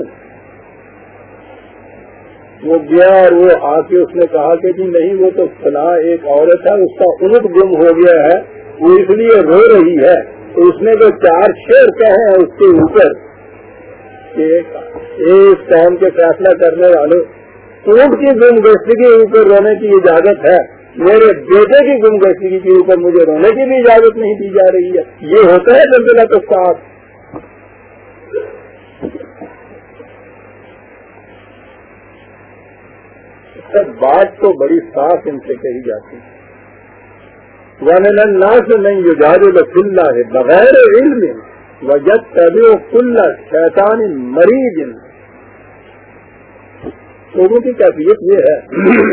Speaker 1: وہ گیا اور وہ آ کے اس نے کہا کہ جی نہیں وہ تو فلاں ایک عورت ہے اس کا اونٹ گم ہو گیا ہے وہ اس لیے رو رہی ہے. تو اس نے جو 4 شعر کہے ہیں اس کے اوپر کہ اس قوم کے فیصلہ کرنے والے اونٹ کی گمگشتگی کے اوپر رونے کی اجازت ہے, میرے بیٹے کی گمگشتگی کے اوپر مجھے رونے کی بھی اجازت نہیں دی جا رہی ہے. یہ ہوتا ہے زلزلہ تو صاف. بات تو بڑی صاف ان سے کہی جاتی ہے. وَمِنَ النَّاسِ مَن يُجَادِلُ فِي اللَّهِ بِغَيْرِ عِلْمٍ وَيَتَّبِعُ كُلَّ شَيْطَانٍ مَرِيدٍ. لوگوں کی کیفیت یہ ہے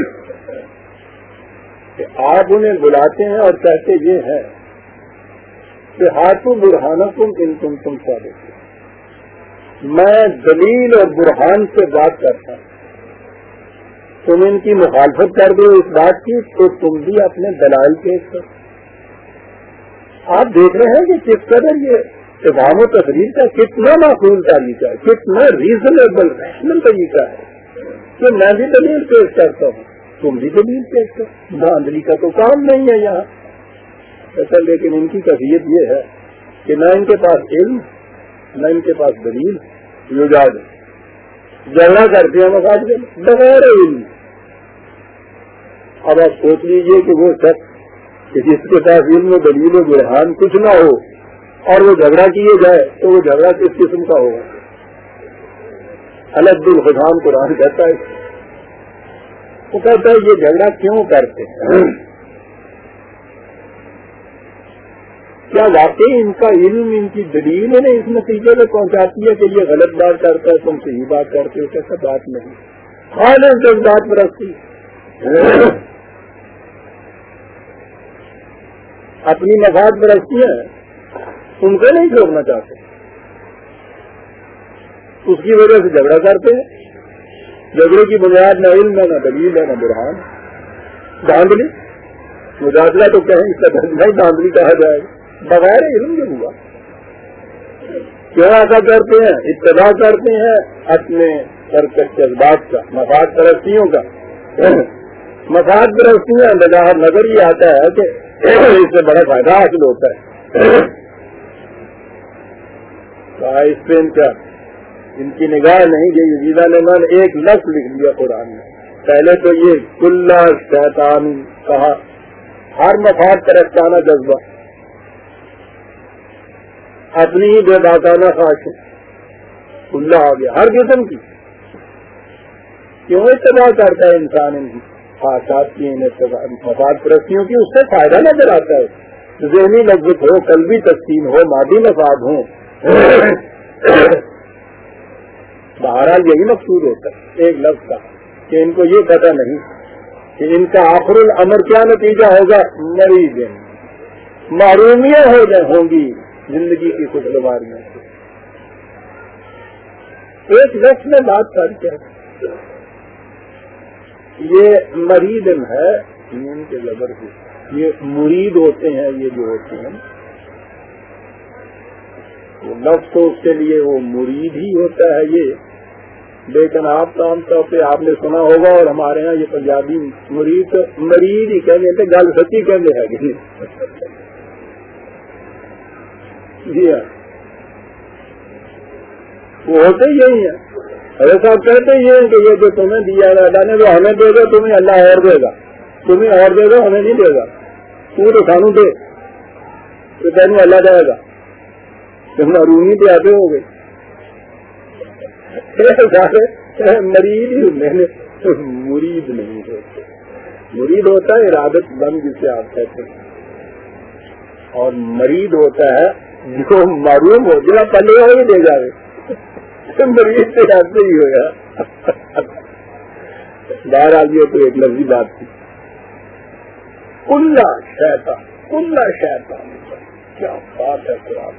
Speaker 1: کہ آپ انہیں بلاتے ہیں اور کہتے یہ ہے کہ ہاتھوں برہانکم ان کنتم صادقین, میں دلیل اور برہان سے بات کرتا ہوں, تم ان کی مخالفت کر دو اس بات کی تو تم بھی اپنے دلائل پیش کرو. آپ دیکھ رہے ہیں کہ کس قدر یہ افہام و تقریر کا کتنا معقول طریقہ ہے, کتنا ریزنیبل ریشنل طریقہ ہے کہ میں بھی دلیل پیش کرتا ہوں تم بھی دلیل پیش کرو. دھاندلی کا تو کام نہیں ہے یہاں. ایسا لیکن ان کی کیفیت یہ ہے کہ نہ ان کے پاس علم نہ ان کے پاس دلیل, یوجاد جھگڑا کرتے ہیں مفاد کے بغیر علم. اب آپ سوچ لیجئے کہ وہ شخص کہ جس کے پاس علم و دلیل و برہان کچھ نہ ہو اور وہ جھگڑا کیے جائے تو وہ جھگڑا کس قسم کا ہوگا. الگ الخام قرآن کہتا ہے, وہ کہتا ہے یہ جھگڑا کیوں کرتے ہیں, کیا واقعی ان کا علم ان کی دلیل انہیں اس نتیجے میں پہنچاتی ہے کہ یہ غلط بات کرتا ہے تم صحیح بات کرتے ہو. کیسا بات نہیں, خالص جذبات پرستی اپنی مفاد پرستی ہے, ان کو نہیں چھوڑنا چاہتے, اس کی وجہ سے جھگڑا کرتے ہیں. جھگڑے کی بنیاد نہ علم ہے نہ دلیل ہے نہ برہان. دھاندلی مجادلہ تو کہیں اس کا نہیں دھاندلی کہا جائے گا, بغیر علم جو ہوا. کیوں ایسا کرتے ہیں, اتباع کرتے ہیں اپنے جذبات کا, مفاد پرستیوں کا. مفاد پرستیاں نظر یہ آتا ہے کہ اس سے بڑا فائدہ حاصل ہوتا ہے. اس پہ ان کی نگاہ نہیں گئی. عزیزہ نے من ایک لفظ لکھ دیا قرآن میں. پہلے تو یہ کل شیطان کہا, ہر مفاد پرستانہ جذبہ, اپنی ہی بے باکانہ خواہشیں، کھلا ہو گیا ہر قسم کی. کیوں اتباع کرتا ہے انسان ان خواہشات کی، ان مفاد پرستیوں کی؟ اس سے فائدہ نظر آتا ہے، ذہنی لذت ہو، قلبی تسکین ہو، مادی مفاد ہو. بہرحال یہی مقصود ہوتا ہے ایک لفظ کا کہ ان کو یہ پتہ نہیں کہ ان کا آخر الامر کیا نتیجہ ہوگا. مریض محرومیاں ہوں گی زندگی کی خوشگواریوں سے. ایک لفظ میں بات کرتے ہیں، یہ مریدن ہے ان کے زبر سے، یہ مرید ہوتے ہیں، یہ جو ہوتے ہیں وہ لفظ تو اس کے لیے وہ مرید ہی ہوتا ہے یہ. لیکن آپ عام طور پہ آپ نے سنا ہوگا، اور ہمارے ہاں یہ پنجابی مرید ہی کہتے ہیں، گل سچی کہتے ہیں کہ جی ہاں وہ ہوتے یہی ہیں. حضرت صاحب کہتے یہ کہ یہ جو تمہیں دیا اللہ نے وہ ہمیں دے گا، تمہیں اللہ اور دے گا، تمہیں اور دے گا، ہمیں نہیں دے گا. تو سانو دے تو تینوں اللہ دے گا. تم رومی پہ آتے ہو گئے سارے مریض ہی ہوتے، مرید نہیں ہوتے. مرید ہوتا ہے ارادت بند جسے آپ کہتے ہیں، اور مرید ہوتا ہے جو معروم ہو جا پلے ہو ہی دے جا رہے. مریض سے ایسے ہی ہوگا. بہرحال یہ تو ایک لفظی بات تھی. کلا شیطان کیا بات ہے قرآن.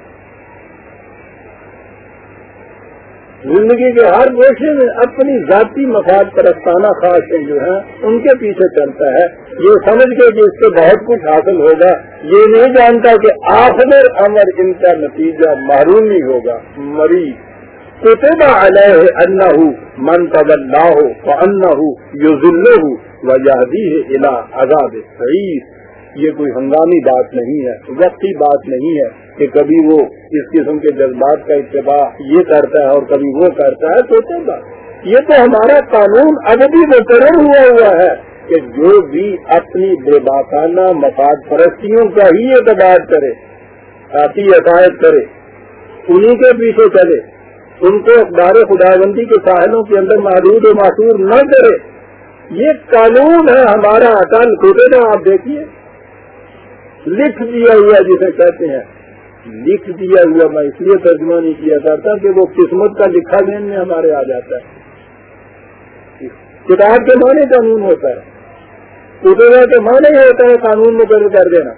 Speaker 1: زندگی کے ہر گوشے میں اپنی ذاتی مفاد پرستانہ خواہشیں جو ہیں ان کے پیچھے چلتا ہے، یہ سمجھ کے کہ اس سے بہت کچھ حاصل ہوگا. یہ نہیں جانتا کہ آخر امر ان کا نتیجہ محرومی ہوگا. مریض کتب علیہ انہ من تولاه فانہ یذلہ ویہدیہ الی عذاب السعیر. یہ کوئی ہنگامی بات نہیں ہے، وقتی بات نہیں ہے کہ کبھی وہ اس قسم کے جذبات کا اتباع یہ کرتا ہے اور کبھی وہ کرتا ہے. تو یہ تو ہمارا قانون ابدی مقرر ہوا ہے کہ جو بھی اپنی بے باکانہ مفاد پرستیوں کا ہی اتباع کرے، ذاتی عقائد کرے، انہی کے پیچھے چلے، ان کو اقدار خداوندی کے ساحلوں کے اندر محدود و معصور نہ کرے. یہ قانون ہے ہمارا اٹل خدا. آپ دیکھیے لکھ دیا ہوا جسے کہتے ہیں، لکھ دیا ہوا میں اس لیے ترجمہ نہیں کیا کرتا کہ وہ قسمت کا لکھا ذہن میں ہمارے آ جاتا ہے. کتاب کے معنی قانون ہوتا ہے، خدا کے معنی ہی ہوتا ہے قانون مقرر کر دینا.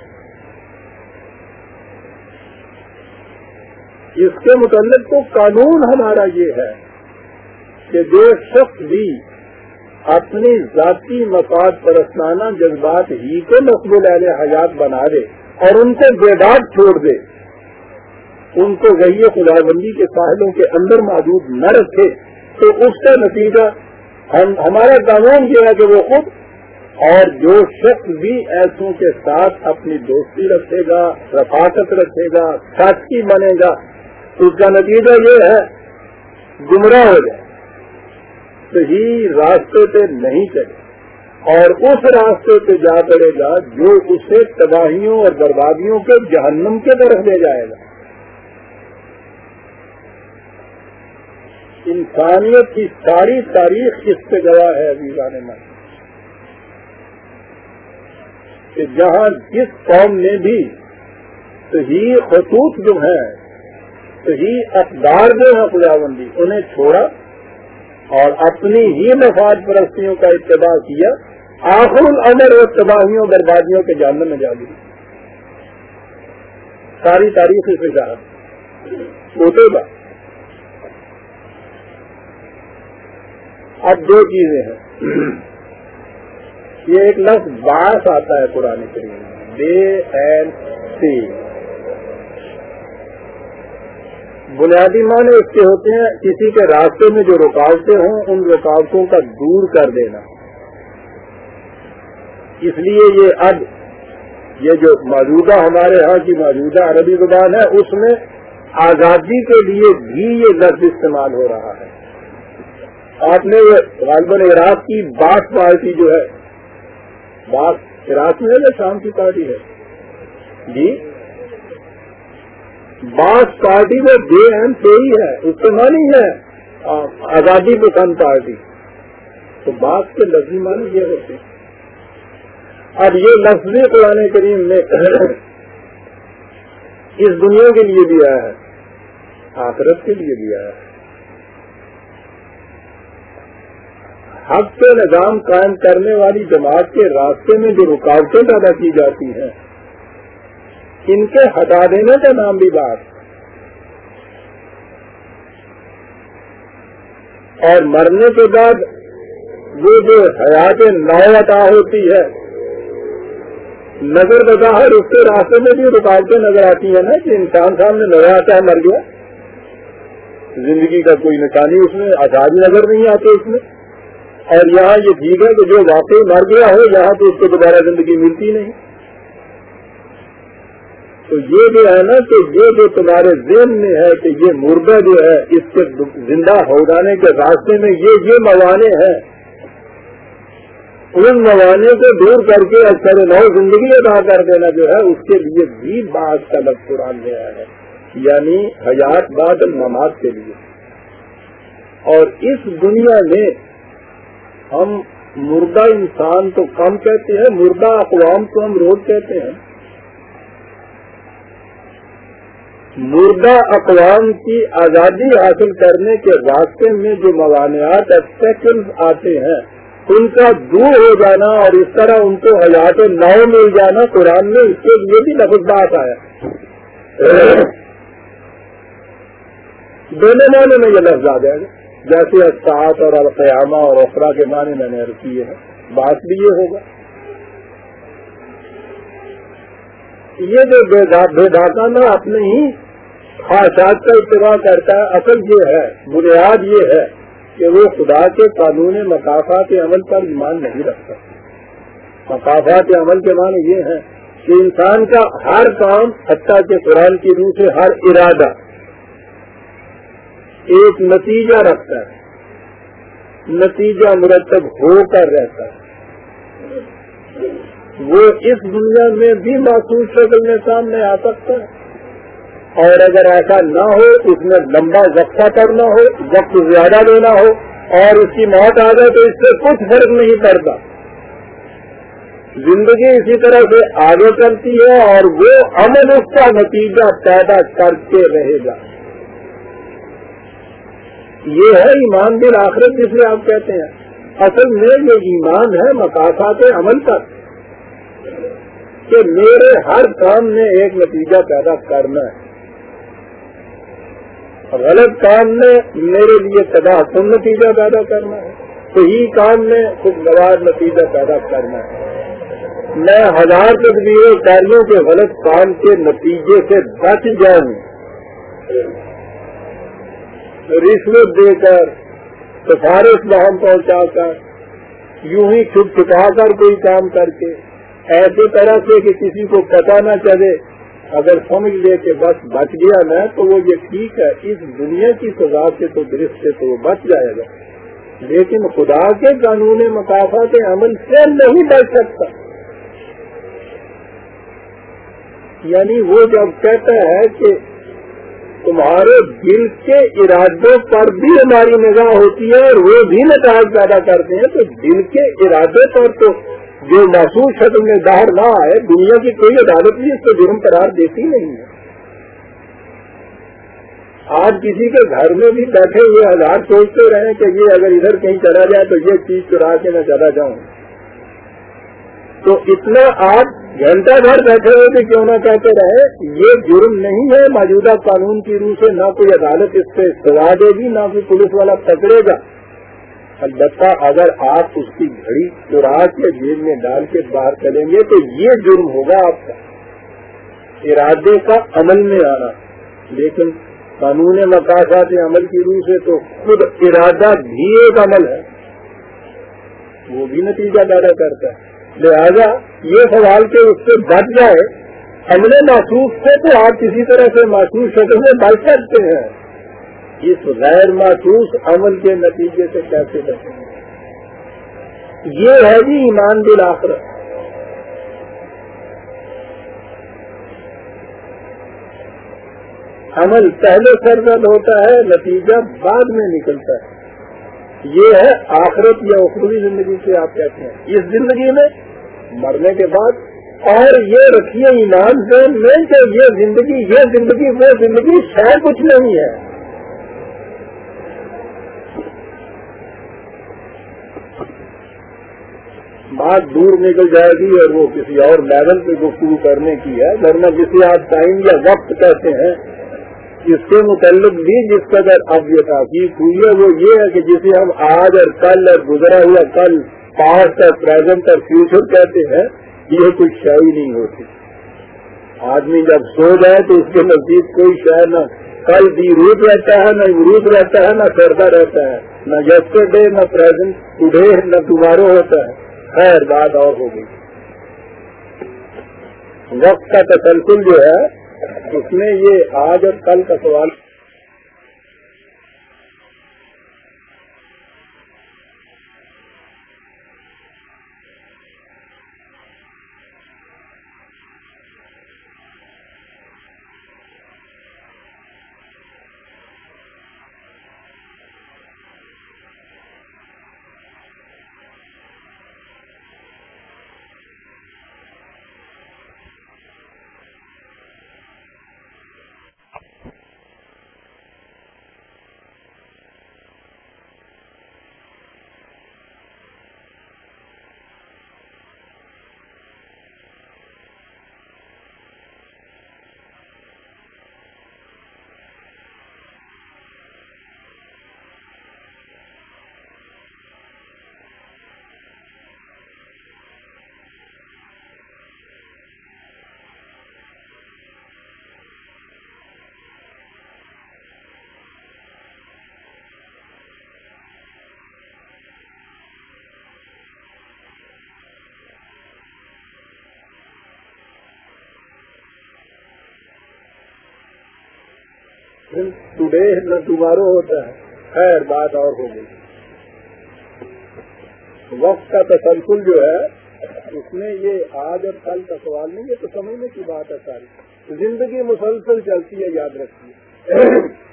Speaker 1: اس کے متعلق تو قانون ہمارا یہ ہے کہ جو شخص بھی اپنی ذاتی مفاد پرستانہ جذبات ہی کو مقبول اہل حیات بنا دے اور ان کو بے داغ چھوڑ دے، ان کو وحی خداوندی کے ساحلوں کے اندر محدود نہ رکھے، تو اس کا نتیجہ ہمارا قانون یہ ہے کہ وہ خود اور جو شخص بھی ایسوں کے ساتھ اپنی دوستی رکھے گا، رفاقت رکھے گا، ساتھی بنے گا، اس کا نتیجہ یہ ہے گمراہ ہو جائے، صحیح راستے پہ نہیں چلے اور اس راستے پہ جا پڑے گا جو اسے تباہیوں اور بربادیوں کے جہنم کے طرف لے جائے گا. انسانیت کی ساری تاریخ اس پہ گواہ ہے عزیزان من کہ جہاں جس قوم نے بھی صحیح خطوط جو ہیں، صحیح اقدار جو ہیں خداوندی، انہیں چھوڑا اور اپنی ہی مفاد پرستیوں کا اتباع کیا، آخر الامر اور تباہیوں بربادیوں کے جہنم میں جا گری. ساری تاریخ اس پہ ہوتے گا. اب دو چیزیں ہیں. یہ ایک لفظ باعث آتا ہے قرآن کریم میں، بے این سی. بنیادی معنی اس کے ہوتے ہیں کسی کے راستے میں جو رکاوٹیں ہوں ان رکاوٹوں کا دور کر دینا. اس لیے یہ جو موجودہ ہمارے ہاں کی موجودہ عربی زبان ہے اس میں آزادی کے لیے بھی یہ لفظ استعمال ہو رہا ہے. آپ نے غالباً عراق کی باس پارٹی جو ہے، باس عراق میں ہے یا شام کی پارٹی ہے جی، باس پارٹی وہ بے اہم سے ہی ہے، اس کے معنی ہے آزادی پسند پارٹی، تو باس کے لفظی معنی یہ ہوتے ہیں۔ اب یہ لفظ قرآن کریم میں اس دنیا کے لیے بھی آیا ہے، آخرت کے لیے بھی آیا ہے۔ حق کے نظام قائم کرنے والی جماعت کے راستے میں جو رکاوٹیں پیدا کی جاتی ہیں، ان کے ہٹا دینے کا نام بھی بات، اور مرنے کے بعد وہ جو حیات نو عطا ہوتی ہے، نظر بظاہر اس کے راستے میں بھی رکاوٹیں نظر آتی ہیں نا، کہ انسان سامنے نظر آتا ہے مر گیا، زندگی کا کوئی نشانی اس میں آزاد نظر نہیں آتے اس میں، اور یہاں یہ ٹھیک ہے کہ جو واقعی مر گیا ہو یہاں تو اس کو دوبارہ زندگی ملتی نہیں۔ تو یہ جو ہے نا کہ یہ جو تمہارے ذہن میں ہے کہ یہ مردہ جو ہے اس کے زندہ ہو جانے کے راستے میں یہ موانع ہیں، ان موانع کو دور کر کے اکثر نو زندگی ادا کر دینا جو ہے، اس کے لیے بھی بات کا لفظ قرآن میں آیا ہے، یعنی حیات بعد الممات کے لیے۔ اور اس دنیا میں ہم مردہ انسان تو کم کہتے ہیں، مردہ اقوام کو ہم روز کہتے ہیں۔ مردہ اقوام کی آزادی حاصل کرنے کے راستے میں جو موانعات obstacles آتے ہیں، ان کا دور ہو جانا اور اس طرح ان کو حیات نو مل جانا، قرآن میں اس کے لیے بھی لفظ بات آیا۔ دونوں معنی میں یہ لفظ آ جائے گا، جیسے الساعۃ اور القیامہ اور اخرى کے معنی میں نے عرض کیے ہیں، بات بھی یہ ہوگا۔ یہ جو بے داکانہ اپنے ہی خواہشات کا اتباع کرتا ہے، اصل یہ ہے، بنیاد یہ ہے کہ وہ خدا کے قانون مکافات عمل پر ایمان نہیں رکھتا۔ مکافات عمل کے معنی یہ ہے کہ انسان کا ہر کام، حتیٰ کہ قرآن کی روح سے ہر ارادہ ایک نتیجہ رکھتا ہے، نتیجہ مرتب ہو کر رہتا ہے۔ وہ اس دنیا میں بھی محسوس شکل میں سامنے آ سکتا ہے، اور اگر ایسا نہ ہو، اس میں لمبا وقفہ کرنا ہو، وقت زیادہ لینا ہو، اور اس کی موت آ جائے تو اس سے کچھ فرق نہیں پڑتا۔ زندگی اسی طرح سے آگے چلتی ہے اور وہ عمل اس کا نتیجہ پیدا کرتے رہے گا۔ یہ ہے ایمان بالآخرت جسے آپ کہتے ہیں۔ اصل میں یہ ایمان ہے مکافات عمل پر، کہ میرے ہر کام میں ایک نتیجہ پیدا کرنا ہے، غلط کام میں میرے لیے تباہ نتیجہ پیدا کرنا ہے، صحیح کام میں خوشگوار نتیجہ پیدا کرنا ہے۔ میں ہزار تدبیریں کر لوں کہ غلط کام کے نتیجے سے بچ جاؤں، رشوت دے کر، سفارش وہاں پہنچا کر، یوں ہی چھپ چھپا کر کوئی کام کر کے، ایسے طرح سے کہ کسی کو پتہ نہ چلے، اگر سمجھ لے کہ بس بچ گیا میں تو وہ یہ ٹھیک ہے، اس دنیا کی سزا سے تو درست سے تو وہ بچ جائے گا، لیکن خدا کے قانون مکافات عمل سے نہیں بچ سکتا۔ یعنی وہ جب کہتا ہے کہ تمہارے دل کے ارادوں پر بھی ہماری نگاہ ہوتی ہے اور وہ بھی نتائج پیدا کرتے ہیں، تو دل کے ارادے پر تو جو محسوس شکل میں ظاہر نہ آئے، دنیا کی کوئی عدالت بھی اس کو جرم قرار دیتی نہیں ہے۔ آج کسی کے گھر میں بھی بیٹھے ہوئے ہزار سوچتے رہے کہ یہ اگر ادھر کہیں چلا جائے تو یہ چیز چرا کے میں چلا جاؤں، تو اتنا آپ گھنٹہ گھر بیٹھے ہوئے بھی کیوں نہ کہتے رہے، یہ جرم نہیں ہے، موجودہ قانون کی روح سے نہ کوئی عدالت اس پہ سزا دے گی، نہ کوئی پولیس والا پکڑے گا۔ البتہ اگر آپ اس کی گھڑی چرا کے جیل میں ڈال کے باہر چلیں گے تو یہ جرم ہوگا آپ کا، ارادے کا عمل میں آنا۔ لیکن قانون مقاصد عمل کی روح سے تو خود ارادہ بھی ایک عمل ہے، وہ بھی نتیجہ پیدا کرتا ہے۔ لہذا یہ سوال کہ اس سے بچ جائے، عمل محسوس سے تو آپ کسی طرح سے محسوس شکل میں بچ سکتے ہیں، اس غیر محسوس عمل کے نتیجے سے کیسے بچیں گے؟ یہ ہے جی ایمان بالآخرت۔ عمل پہلے سرزد ہوتا ہے، نتیجہ بعد میں نکلتا ہے. یہ ہے آخرت یا اخروی زندگی سے آپ کہتے ہیں. اس زندگی میں مرنے کے بعد، اور یہ رکھیے ایمان سے میں کہ یہ زندگی وہ زندگی شاید کچھ نہیں ہے. بات دور نکل جائے گی اور وہ کسی اور لیول پہ گفتگو کرنے کی ہے، ورنہ جسے آپ ٹائم یا وقت کہتے ہیں اس کے متعلق بھی جس قدر اب یہ تحقیق ہوئی ہے وہ یہ ہے کہ جسے ہم آج اور کل اور گزرا ہوا کل، پاسٹ اور پریزنٹ اور فیوچر کہتے ہیں، یہ کوئی شے ہی نہیں ہوتی. آدمی جب سو جائے تو اس کے نزدیک کوئی شے نہ کل بھی روپ رہتا ہے، نہ روپ رہتا ہے، نہ سردا رہتا ہے، نہ یسٹرڈے نہ پریزنٹ ٹوڈے نہ ٹمارو ہوتا ہے. خیر بات اور ہو گئی. وقت کا تسلسل جو ہے اس میں یہ آج اور کل کا سوال ٹوڈے نہ ٹمارو ہوتا ہے. خیر بات اور ہو گئی. وقت کا تسلسل جو ہے اس میں یہ آج اور کل کا سوال نہیں، یہ تو سمجھنے کی بات ہے. ساری زندگی مسلسل چلتی ہے، یاد رکھیے.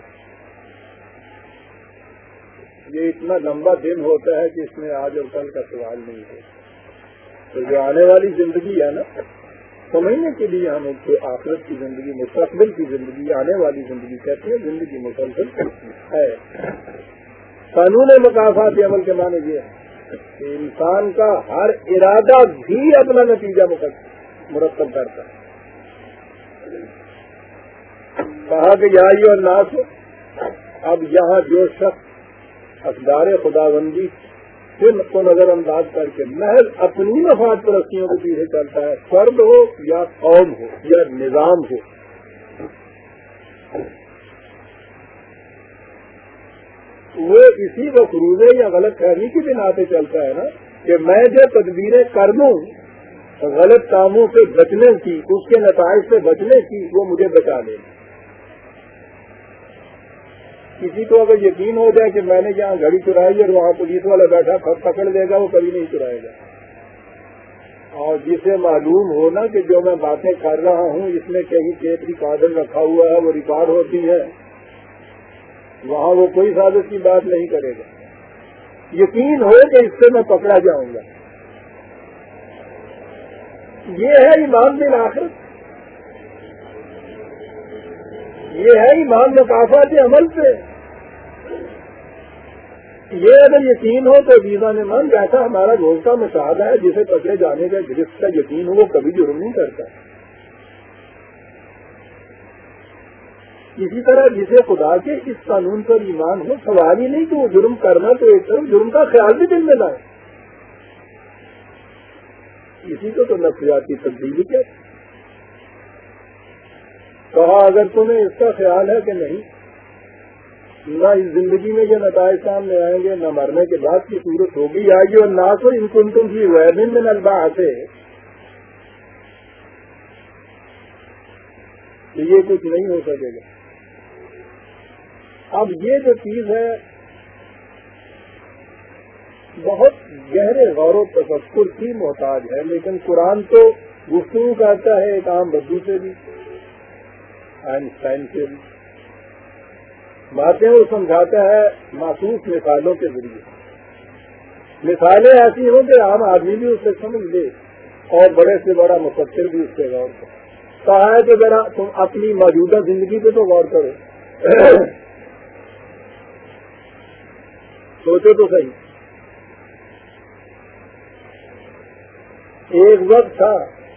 Speaker 1: یہ اتنا لمبا دن ہوتا ہے کہ اس میں آج اور کل کا سوال نہیں ہے. تو جو آنے والی زندگی ہے نا، سمجھنے کے لیے ہم اس کو آخرت کی زندگی، مستقبل کی زندگی، آنے والی زندگی کہتے ہیں. زندگی مسلسل ہے. قانون مکافات عمل کے معنی یہ ہے کہ انسان کا ہر ارادہ بھی اپنا نتیجہ مرتب کرتا ہے. کہا کہ یاری اور ناس. اب یہاں جو شخص اقدار خداوندی کو نظر انداز کر کے محض اپنی مفاد پرستیوں کے پیچھے چلتا ہے، فرد ہو یا قوم ہو یا نظام ہو، وہ اسی مفروضے یا غلط فہمی کی بنا پہ چلتا ہے نا کہ میں جو تدبیریں کر لوں غلط کاموں سے بچنے کی، اس کے نتائج سے بچنے کی، وہ مجھے بچا لے. کسی کو اگر یقین ہو جائے کہ میں نے جہاں گھڑی چرائی اور وہاں پولیس والا بیٹھا پکڑ لے گا، وہ کبھی نہیں چرائے گا. اور جسے معلوم ہونا کہ جو میں باتیں کر رہا ہوں اس میں کہیں ٹیپ ریکارڈر رکھا ہوا ہے، وہ ریکارڈ ہوتی ہے، وہاں وہ کوئی سازش کی بات نہیں کرے گا. یقین ہو کہ اس سے میں پکڑا جاؤں گا. یہ ہے ایمان بالآخرت، یہ ہے ایمان مکافات عمل سے. یہ اگر یقین ہو تو ویزا نے من جیسا ہمارا روز کا مشاہدہ ہے، جسے پکڑے جانے کا جس کا یقین ہو وہ کبھی جرم نہیں کرتا. اسی طرح جسے خدا کے اس قانون پر ایمان ہو، سوال ہی نہیں کہ وہ جرم کرنا تو ایک طرف جرم کا خیال بھی دل میں لائے. اسی کو تو نفسیاتی تبدیلی کہتے. کہا اگر تمہیں اس کا خیال ہے کہ نہیں، نہ اس زندگی میں یہ نتائج سامنے آئیں گے، نہ مرنے کے بعد کی صورت ہوگی آئے گی، اور نہ تو ان کنتم فی ریب من البعث کہ یہ کچھ نہیں ہو سکے گا. اب یہ جو چیز ہے بہت گہرے غور و تفکر کی محتاج ہے، لیکن قرآن تو گفتگو کرتا ہے ایک عام بدو سے بھی، آئنسٹائن سے بھی، باتیں وہ سمجھاتا ہے مخصوص مثالوں کے ذریعے. مثالیں ایسی ہوں کہ عام آدمی بھی اسے سمجھ لے اور بڑے سے بڑا مفکر بھی اس پہ غور کرے. کہا ہے کہ ذرا تم اپنی موجودہ زندگی پہ تو غور کرو. سوچو تو صحیح. ایک وقت تھا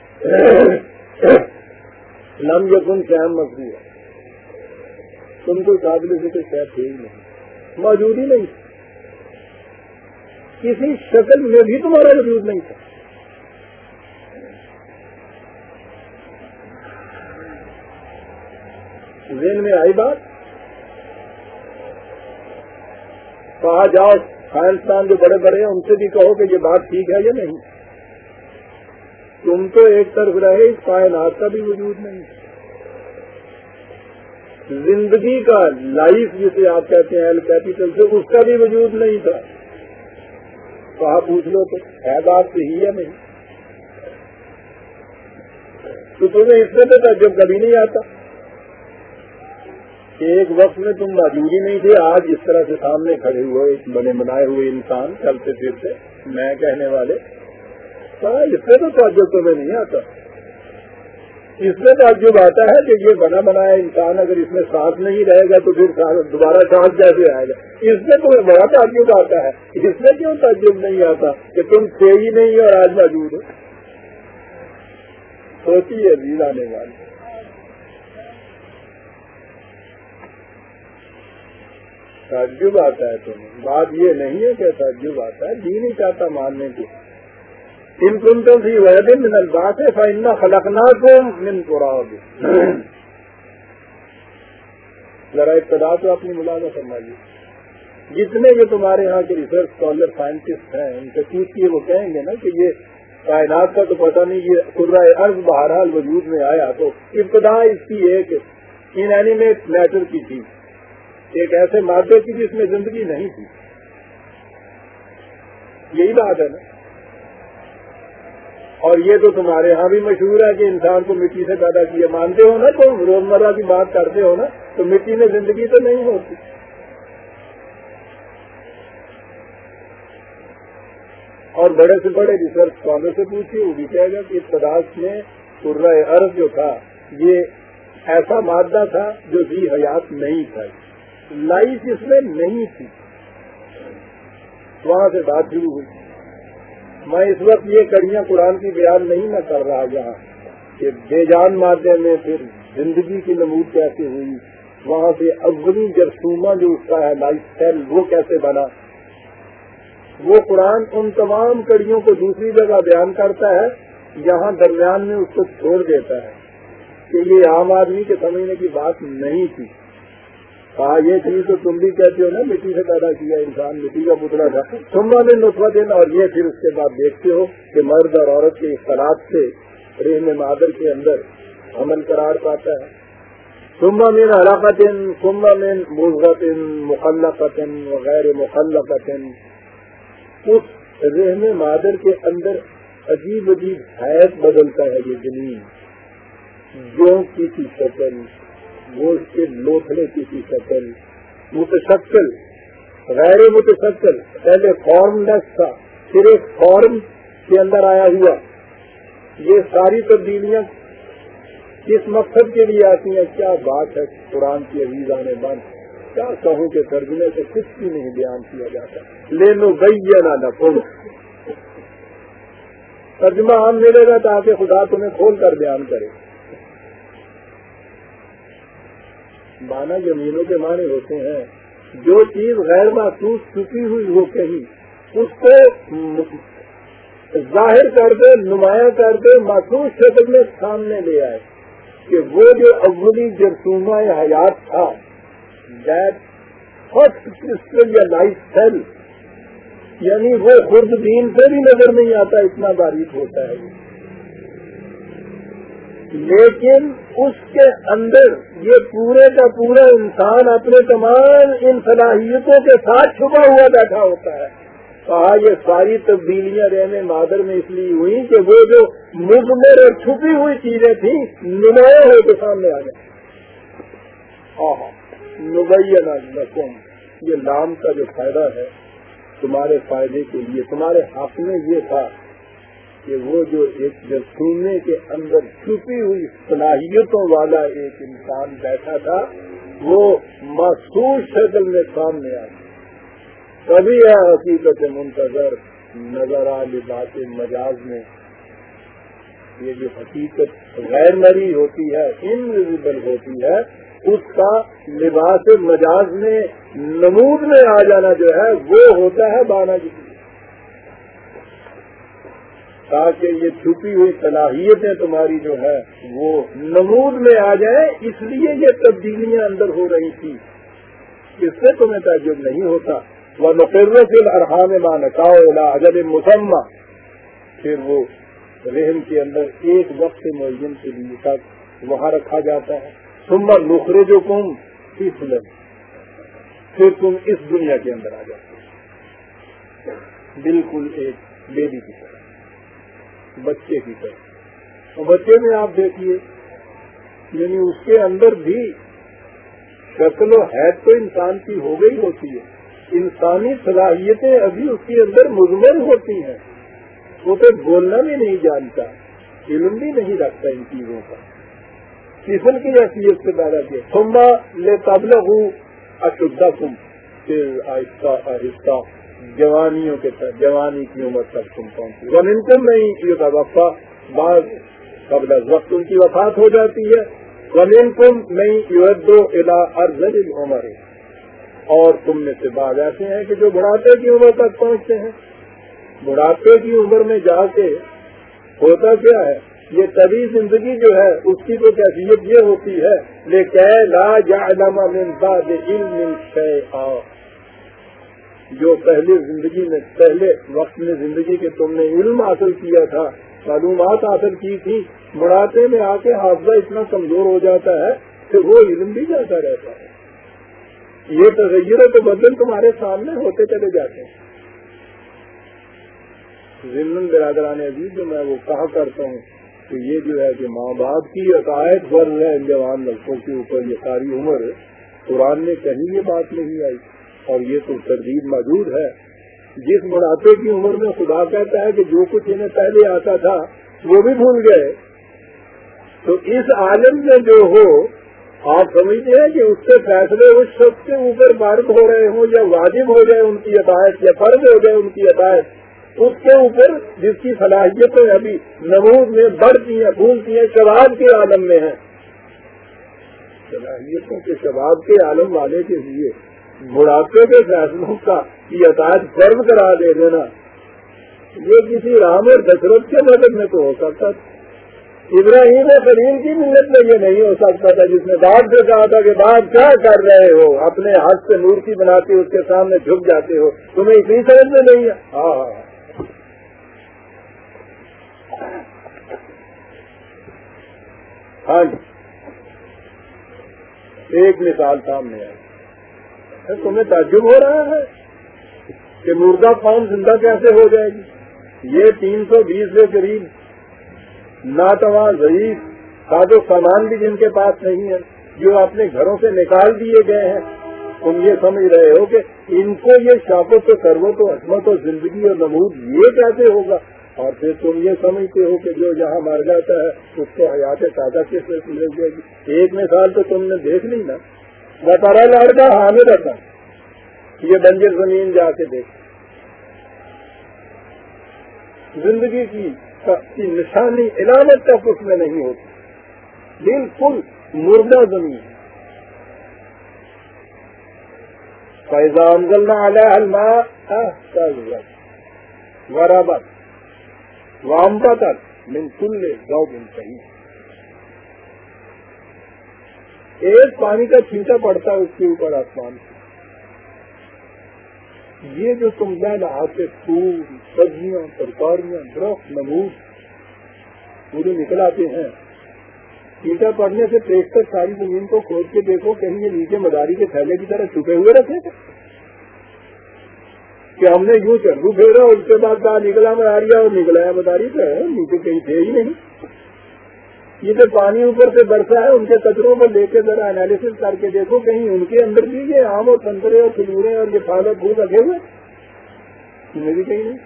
Speaker 1: لم یکن شیئا مذکورا، تم کو قابل ذکر شاید تھے ہی نہیں، موجود ہی نہیں، کسی شکل میں بھی تمہارا وجود نہیں تھا. ذہن میں آئی بات؟ کہا جاؤ سائنسدان جو بڑے بڑے ہیں ان سے بھی کہو کہ یہ بات ٹھیک ہے یا نہیں. تم تو ایک طرف رہے اس کائنات کا بھی وجود نہیں، زندگی کا لائف جسے آپ کہتے ہیں ایل کیپیٹل سے اس کا بھی وجود نہیں تھا. کہا پوچھ لو تو ہے بات صحیح ہے نہیں؟ تو تمہیں اس سے تو تعجب کبھی نہیں آتا. ایک وقت میں تم موجود ہی نہیں تھے، آج اس طرح سے سامنے کھڑے ہوئے ایک بنے بنائے ہوئے انسان چلتے پھرتے میں کہنے والے. اس سے تو تعجب تمہیں نہیں آتا. اس میں تعجب آتا ہے کہ یہ بنا بنایا انسان اگر اس میں سانس نہیں رہے گا تو پھر دوبارہ سانس کیسے آئے گا. اس میں تمہیں بڑا تعجب آتا ہے. اس میں کیوں تعجب نہیں آتا کہ تم تھے ہی نہیں اور آج موجود ہو. سوچیے عزیز آنے والے. تعجب آتا ہے تمہیں. بات یہ نہیں ہے کہ تعجب آتا ہے، جی نہیں چاہتا ماننے کو. ان کنتم فی ریب من البعث فإنا خلقناکم من تراب. ذرا ابتدا تو اپنی ملاحظہ فرمائیے. جتنے یہ تمہارے یہاں کے ریسرچ اسکالر سائنٹسٹ ہیں ان سے پوچھیے، وہ کہیں گے نا کہ یہ کائنات کا تو پتہ نہیں، یہ کرۂ ارض بہرحال وجود میں آیا تو ابتدا اس کی ایک انینیمیٹ میٹر کی تھی، ایک ایسے مادے کی جس میں زندگی نہیں تھی. یہی بات ہے نا. اور یہ تو تمہارے ہاں بھی مشہور ہے کہ انسان کو مٹی سے پیدا کیا. مانتے ہو نا، تم روزمرہ کی بات کرتے ہو نا، تو مٹی میں زندگی تو نہیں ہوتی. اور بڑے سے بڑے ریسرچ اسکالر سے پوچھیے، وہ بھی کہے گا کہ ابتدا میں کرۂ ارض جو تھا یہ ایسا مادہ تھا جو ذی حیات نہیں تھا، لائف اس میں نہیں تھی. وہاں سے بات شروع ہوئی. میں اس وقت یہ کڑیاں قرآن کی بیان نہیں میں کر رہا یہاں کہ بے جان مادے میں پھر زندگی کی نمود کیسے ہوئی، وہاں سے اولی جرثومہ جو اس کا ہے لائف سیل وہ کیسے بنا. وہ قرآن ان تمام کڑیوں کو دوسری جگہ بیان کرتا ہے، یہاں درمیان میں اس کو چھوڑ دیتا ہے کہ یہ عام آدمی کے سمجھنے کی بات نہیں تھی. کہا یہ چیز تو تم بھی کہتے ہو نا مٹی سے پیدا کیا انسان، مٹی کا پتلا تھا. تم نے نطفہ دینا، اور یہ پھر اس کے بعد دیکھتے ہو کہ مرد اور عورت کے اختلاط سے رحم مادر کے اندر عمل قرار پاتا ہے. ثم من علقۃ ثم من مضغۃ مخلقۃ وغیر مخلقۃ. اس رحم مادر کے اندر عجیب عجیب حیث بدلتا ہے یہ جنین، جو کسی شکل، گوشت کے لوتھڑے کی شکل، متشکل غیر متشکل، پہلے فارم لیس تھا پھر ایک فارم کے اندر آیا ہوا. یہ ساری تبدیلیاں کس مقصد کے لیے آتی ہیں؟ کیا بات ہے قرآن کی عزیزان بند. کیا کہوں کہ ترجمے سے کچھ بھی نہیں بیان کیا جاتا. لنبین لکم، ترجمہ عام ملے گا تاکہ خدا تمہیں کھول کر بیان کرے. مانا زمینوں کے معنی ہوتے ہیں جو چیز غیر محسوس چھپی ہوئی ہو کہیں اس کو ظاہر کر دے، نمایاں کر دے، محسوس شکل میں سامنے لے آئے کہ وہ جو اولی جرثومہ حیات تھا، دیٹ فرسٹ کرسٹل یا لائف سیل، یعنی وہ خوردبین سے بھی نظر نہیں آتا، اتنا باریک ہوتا ہے. لیکن اس کے اندر یہ پورے کا پورا انسان اپنے تمام ان صلاحیتوں کے ساتھ چھپا ہوا بیٹھا ہوتا ہے. کہا یہ ساری تبدیلیاں رہنے مادر میں اس لیے ہوئی کہ وہ جو مضمر اور چھپی ہوئی چیزیں تھیں نمایاں ہو کے سامنے آ گئے. نبین لکم، یہ لام کا جو فائدہ ہے تمہارے فائدے کے لیے، تمہارے حق میں یہ تھا کہ وہ جو ایک جرثومے کے اندر چھپی ہوئی صلاحیتوں والا ایک انسان بیٹھا تھا وہ محسوس شکل میں سامنے آ گیا، کبھی ہے حقیقت منتظر نظر آ لباس مجاز میں۔ یہ جو حقیقت غیر مری ہوتی ہے، انویزیبل ہوتی ہے، اس کا لباس مجاز میں نمود میں آ جانا جو ہے وہ ہوتا ہے بانا جی، تاکہ یہ چھپی ہوئی صلاحیتیں تمہاری جو ہے وہ نمود میں آ جائیں، اس لیے یہ تبدیلیاں اندر ہو رہی تھی، اس سے تمہیں تعجب نہیں ہوتا۔ وَنُقِرُّ فِي الْأَرْحَامِ مَا نَشَاءُ إِلَىٰ أَجَلٍ مُّسَمًّى، پھر وہ رحم کے اندر ایک وقت معین کے لیے تک وہاں رکھا جاتا ہے۔ ثُمَّ نُخْرِجُكُمْ طِفْلًا، پھر تم اس دنیا کے اندر آ جاتے ہو بالکل ایک بیبی کی طرح، بچے کی طرح۔ اور بچے میں آپ دیکھیے یعنی اس کے اندر بھی شکل و حیت تو انسان کی ہو گئی ہوتی ہے، انسانی صلاحیتیں ابھی اس کے اندر مضمر ہوتی ہیں، وہ تو بولنا بھی نہیں جانتا، علم بھی نہیں رکھتا ان چیزوں کا، کسن کی حیثیت سے پیدا کیا۔ ثم لتبلغوا اشدکم، پھر آہستہ آہستہ جوانیوں کے ساتھ جوانی کی عمر تک تم پہنچے۔ ومنکم من یتوفی، بعض قبل از وقت ان کی وفات ہو جاتی ہے۔ ومنکم من یرد الی ارذل العمر، اور تم میں سے بعض ایسے ہیں کہ جو بڑھاپے کی عمر تک پہنچتے ہیں۔ بڑھاپے کی عمر میں جا کے ہوتا کیا ہے، یہ طبی زندگی جو ہے اس کی تو کیفیت یہ ہوتی ہے لِكَيْ لَا يَعْلَمَ مِنْ بَعْدِ عِلْمٍ شَيْئًا، جو پہلے زندگی میں پہلے وقت میں زندگی کے تم نے علم حاصل کیا تھا، معلومات حاصل کی تھی، بڑھاپے میں آ کے حافظہ اتنا کمزور ہو جاتا ہے کہ وہ علم بھی جاتا رہتا ہے۔ یہ تغیر و تبدل تمہارے سامنے ہوتے چلے جاتے ہیں۔ ضمن برادران عزیز جو میں وہ کہا کرتا ہوں کہ یہ جو ہے کہ ماں باپ کی عقائد فرض ہے ان جوان لڑکوں کے اوپر یہ ساری عمر، قرآن میں کہیں یہ بات نہیں آئی، اور یہ تو تردید موجود ہے۔ جس بڑھاپے کی عمر میں خدا کہتا ہے کہ جو کچھ انہیں پہلے آتا تھا وہ بھی بھول گئے، تو اس عالم میں جو ہو آپ سمجھتے ہیں کہ اس سے فیصلے اس شخص کے اوپر وارد ہو رہے ہوں یا واجب ہو جائے ان کی عطایت یا فرض ہو جائے ان کی عطایت، اس کے اوپر جس کی صلاحیتیں ابھی نمود میں بڑھتی ہیں پھولتی ہیں، شباب کے عالم میں ہیں، صلاحیتوں کے شباب کے عالم والے کے لیے بڑھاپے کے فیصلوں کا کی عطایت فرض کرا دے دینا، یہ کسی رام اور دشرت کے مدد میں تو ہو سکتا تھا، ابراہیم خلیل کی ملت میں یہ نہیں ہو سکتا تھا، جس نے باپ سے کہا تھا کہ باپ کیا کر رہے ہو، اپنے ہاتھ سے مورتی بناتے اس کے سامنے جھک جاتے ہو، تمہیں اتنی سمجھ میں نہیں ہے۔ ہاں جی، ایک مثال سامنے آئی، تمہیں تعجب ہو رہا ہے کہ مردہ قوم زندہ کیسے ہو جائے گی؟ یہ 320 کے قریب ناتواں ضعیف ساز و سامان بھی جن کے پاس نہیں ہے، جو اپنے گھروں سے نکال دیے گئے ہیں، تم یہ سمجھ رہے ہو کہ ان کو یہ شوقت و ثروت و عظمت و زندگی اور نمود یہ کیسے ہوگا؟ اور پھر تم یہ سمجھتے ہو کہ جو جہاں مر جاتا ہے اس کو حیات تازہ کس سے مل جائے گی؟ ایک مثال تو تم نے دیکھ لی نا، بطارا لڑکا حامد رہتا، یہ بنجر زمین جا کے دیکھ، زندگی کی نشانی علامت تک اس میں نہیں ہوتی، بالکل مردہ زمین۔ فَإِذَا أَنزَلْنَا عَلَيْهَا الْمَاءَ اهْتَزَّتْ وَرَبَتْ وَأَنبَتَتْ مِنْ كُلِّ زَوْجٍ بَهِيجٍ، ایک پانی کا چھینٹا پڑتا ہے اس کے اوپر آسمان سے، یہ جو تم آتے پھول سبزیاں ترکاریاں درخت نمود پورے نکل آتے ہیں، چھینٹا پڑنے سے پیٹ تک ساری زمین کو کھود کے دیکھو، کہیں یہ نیچے مداری کے تھیلے کی طرح چھپے ہوئے رکھے تھے کہ ہم نے یوں چلو پھیرا اور اس کے بعد کہا نکلا مداریا اور نکلا ہے مداری تو ہے، نیچے کہیں تھے ہی نہیں، یہ جو پانی اوپر سے برسا ہے ان کے کچروں کو لے کے ذرا انالیسس کر کے دیکھو کہیں ان کے اندر بھی یہ آم اور سنترے اور کھجورے اور یہ پھل اور پھول رکھے ہوئے میں بھی کہیں نہیں.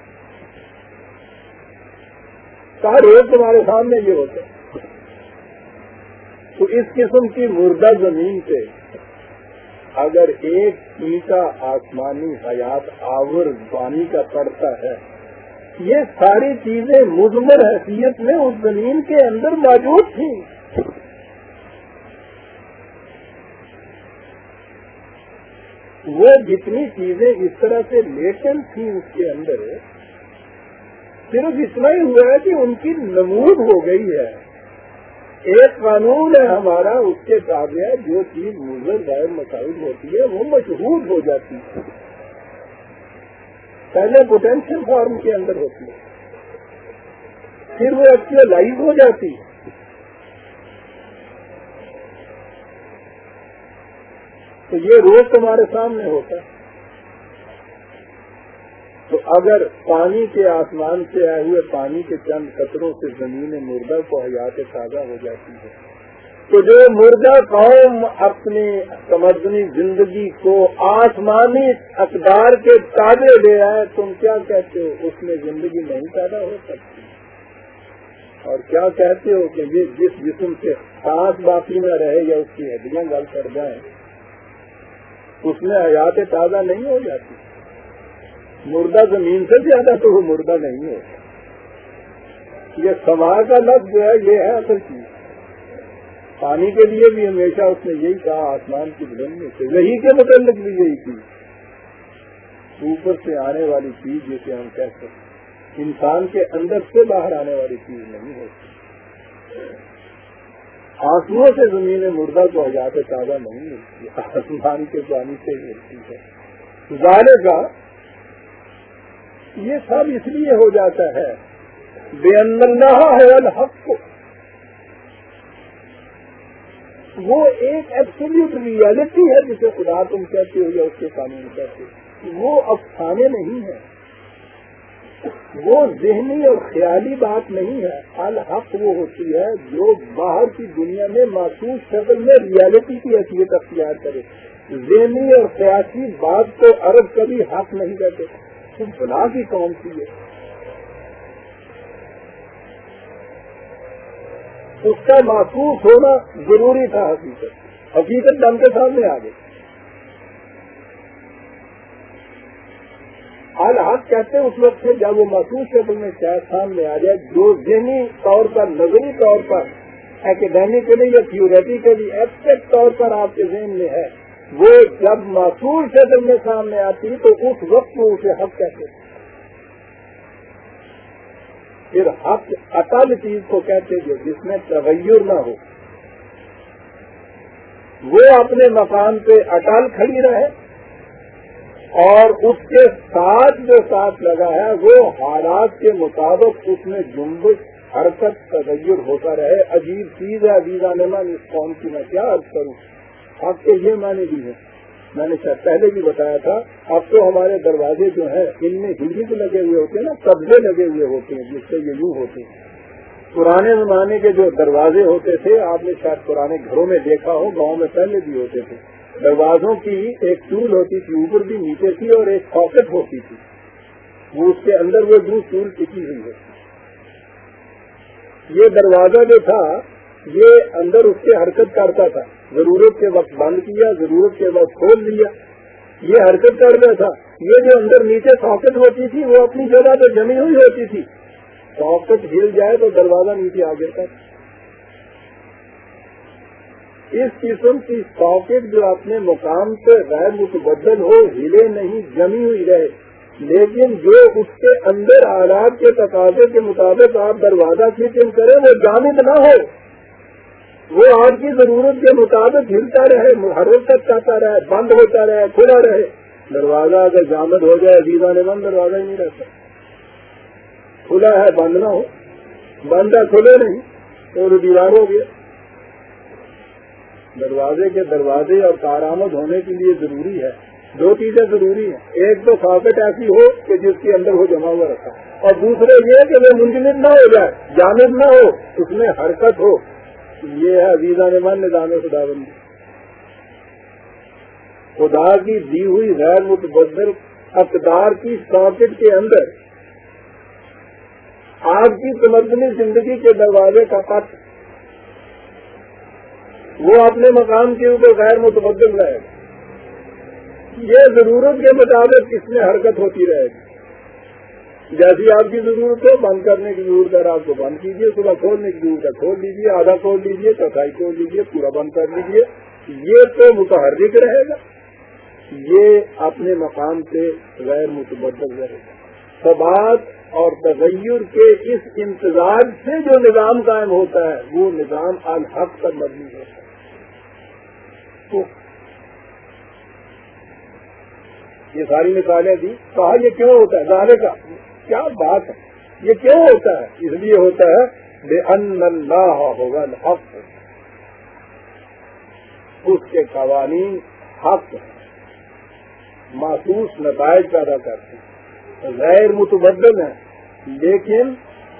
Speaker 1: کہا روز تمہارے سامنے یہ ہوتا ہے. تو اس قسم کی مردہ زمین پہ اگر ایک اینٹا آسمانی حیات آور پانی کا پڑتا ہے، یہ ساری چیزیں مضمر حیثیت میں اس زمین کے اندر موجود تھیں. وہ جتنی چیزیں اس طرح سے لیٹن تھیں اس کے اندر، صرف اتنا ہی ہوا ہے کہ ان کی نمود ہو گئی ہے. ایک قانون ہے ہمارا، اس کے تابع جو چیز مضر غیر مسائل ہوتی ہے وہ مشہور ہو جاتی ہے. پہلے پوٹینشیل فارم کے اندر ہوتی ہے، پھر وہ ایکچوئلائز ہو جاتی ہے. تو یہ روز تمہارے سامنے ہوتا ہے. تو اگر پانی کے آسمان سے آئے ہوئے پانی کے چند قطروں سے زمین مردہ کو حیات تازہ ہو جاتی ہے، تو جو مردہ قوم اپنی تمدنی زندگی کو آسمانی اقدار کے تابع لے آئے، تم کیا کہتے ہو اس میں زندگی نہیں پیدا ہو سکتی؟ اور کیا کہتے ہو کہ یہ جس جسم سے سانس باقی نہ رہے یا اس کی ہڈیاں گل کر جائیں اس میں حیات تازہ نہیں ہو جاتی؟ مردہ زمین سے زیادہ تو وہ مردہ نہیں ہوتا. یہ سما کا لفظ جو ہے یہ ہے اصل چیز. پانی کے لیے بھی ہمیشہ اس نے یہی کہا آسمان کی بلندی سے، وہی کے متعلق بھی یہی چیز، اوپر سے آنے والی چیز جسے ہم کہتے ہیں، انسان کے اندر سے باہر آنے والی چیز نہیں ہوتی. آنسوؤں سے زمین مردہ کو حیات تازہ نہیں ملتی، آسمان کے پانی سے ملتی ہے. ظاہر کا یہ سب اس لیے ہو جاتا ہے بِأَنَّ اللَّهَ هُوَ الْحَقُّ. وہ ایک ایبسولوٹ ریالٹی ہے جسے خدا تم کہتے ہو یا اس کے قانون کہتے ہو. وہ افسانے نہیں ہے، وہ ذہنی اور خیالی بات نہیں ہے. الحق وہ ہوتی ہے جو باہر کی دنیا میں محسوس شکل میں ریالٹی کی حیثیت اختیار کرے. ذہنی اور خیالی بات کو عرب کبھی حق نہیں کہتے. تم بنا کی قوم کی ہے، اس کا محسوس ہونا ضروری تھا. حقیقت دم کے سامنے آ گئی. الحق کہتے ہیں اس وقت سے جب وہ محسوس شکل میں شاید سامنے آ جائے، جو ذہنی طور پر نظری طور پر اکیڈیمکلی یا تھیوریٹیکلی ایبسٹریکٹ طور پر آپ کے ذہن میں ہے، وہ جب محسوس شکل میں سامنے آتی تو اس وقت میں اسے حق کہتے ہیں. پھر حق اٹل چیز کو کہتے ہیں جس میں تغیر نہ ہو، وہ اپنے مقام پہ اٹل کھڑی رہے اور اس کے ساتھ جو ساتھ لگا ہے وہ حالات کے مطابق اس میں جنبش حرکت تغیر ہوتا رہے. عجیب چیز ہے عزیزان من، اس قوم کی میں کیا عرض کروں. آپ کے یہ معنی بھی ہے، میں نے شاید پہلے بھی بتایا تھا. اب تو ہمارے دروازے جو ہیں ان میں ہندی لگے ہوئے ہوتے ہیں نا، قبضے لگے ہوئے ہوتے ہیں جس سے یہ یوں ہوتے ہیں. پرانے زمانے کے جو دروازے ہوتے تھے آپ نے شاید پرانے گھروں میں دیکھا ہو، گاؤں میں پہلے بھی ہوتے تھے. دروازوں کی ایک چول ہوتی تھی، اوپر بھی نیچے تھی، اور ایک ساکٹ ہوتی تھی، وہ اس کے اندر وہ جو چول ٹکی ہوئی ہوتی. یہ دروازہ جو تھا یہ اندر اس کے حرکت کرتا تھا، ضرورت کے وقت بند کیا، ضرورت کے وقت کھول دیا، یہ حرکت کر رہا تھا. یہ جو اندر نیچے ساکٹ ہوتی تھی وہ اپنی جگہ پہ جمی ہوئی ہوتی تھی، ساکٹ ہل جائے تو دروازہ نیچے آ گیا تھا. اس قسم کی ساکٹ جو اپنے مقام پہ غیر متبدل ہو، ہلے نہیں، جمی ہوئی رہے، لیکن جو اس کے اندر حالات کے تقاضے کے مطابق آپ دروازہ فٹنگ کریں وہ جامد نہ ہو، وہ آپ کی ضرورت کے مطابق ہلتا رہے، حرکت کرتا رہے، بند ہوتا رہے، کھلا رہے. دروازہ اگر جامد ہو جائے ویزا نے بند، دروازہ ہی نہیں رہتا. کھلا ہے بند نہ ہو، بند ہے کھلے نہیں تو دیوار ہو گیا. دروازے کے دروازے اور کارآمد ہونے کے لیے ضروری ہے دو چیزیں ضروری ہیں، ایک تو ساکٹ ایسی ہو کہ جس کے اندر وہ جمع ہوا رکھا، اور دوسرے یہ کہ وہ منجمد نہ ہو جائے، جامد نہ ہو، اس میں حرکت ہو. یہ ہے عزیزان من نظام خداوندی. خدا کی دی ہوئی غیر متبدل اقدار کی ساکٹ کے اندر آپ کی تمدنی زندگی کے دروازے کا پٹ، وہ اپنے مقام کے اوپر غیر متبدل رہے گا. یہ ضرورت کے مطابق اس میں حرکت ہوتی رہے گی. جیسی آپ کی ضرورت ہے، بند کرنے کی ضرورت ہے آپ کو بند کیجیے، صبح کھولنے کی ضرورت ہے کھول لیجیے، آدھا کھول لیجیے، چوتھائی کھول لیجیے، پورا بند کر لیجیے. یہ تو متحرک رہے گا، یہ اپنے مقام سے غیر متبدل رہے گا. ثبات اور تغیر کے اس امتزاج سے جو نظام قائم ہوتا ہے وہ نظام الحق پر مبنی ہوتا ہے. تو یہ ساری مثالیں دی. کہا یہ کیوں ہوتا ہے؟ ظاہر کا کیا بات ہے، یہ کیوں ہوتا ہے؟ اس لیے ہوتا ہے بِأَنَّ اللَّهَ هُوَ الْحَقُّ، اس کے قوانین حق ہیں، محسوس نتائج پیدا کرتے ہیں، غیر متبدل ہیں، لیکن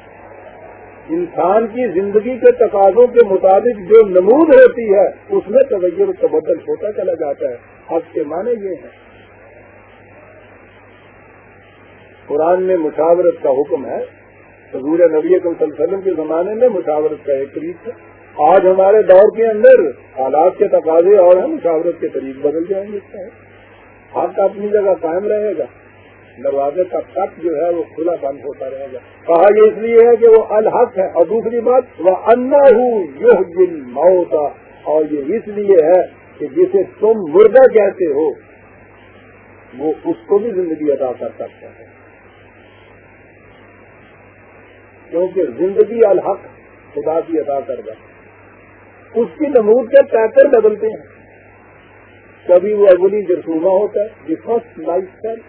Speaker 1: انسان کی زندگی کے تقاضوں کے مطابق جو نمود ہوتی ہے اس میں تغیر و تبدل ہوتا چلا جاتا ہے. حق کے معنی یہ ہے. قرآن میں مشاورت کا حکم ہے. حضور نبی صلی اللہ علیہ وسلم کے زمانے میں مشاورت کا ایک طریق تھا. آج ہمارے دور کے اندر حالات کے تقاضے اور ہیں، مشاورت کے طریق بدل جائیں گے. حق اپنی جگہ قائم رہے گا، دروازے کا تک جو ہے وہ کھلا بند ہوتا رہے گا. کہا یہ اس لیے ہے کہ وہ الحق ہے. اور دوسری بات وَأَنَّهُ يُحْيِي الْمَوْتَ، اور یہ اس لیے ہے کہ جسے تم مردہ کہتے ہو وہ اس کو بھی زندگی عطا کر سکتا ہے، کیونکہ زندگی الحق خدا کی عطا کردہ. اس کی نمود کے پیکر بدلتے ہیں. کبھی وہ اولی جرسومہ ہوتا ہے، دی فرسٹ لائف اسٹائل،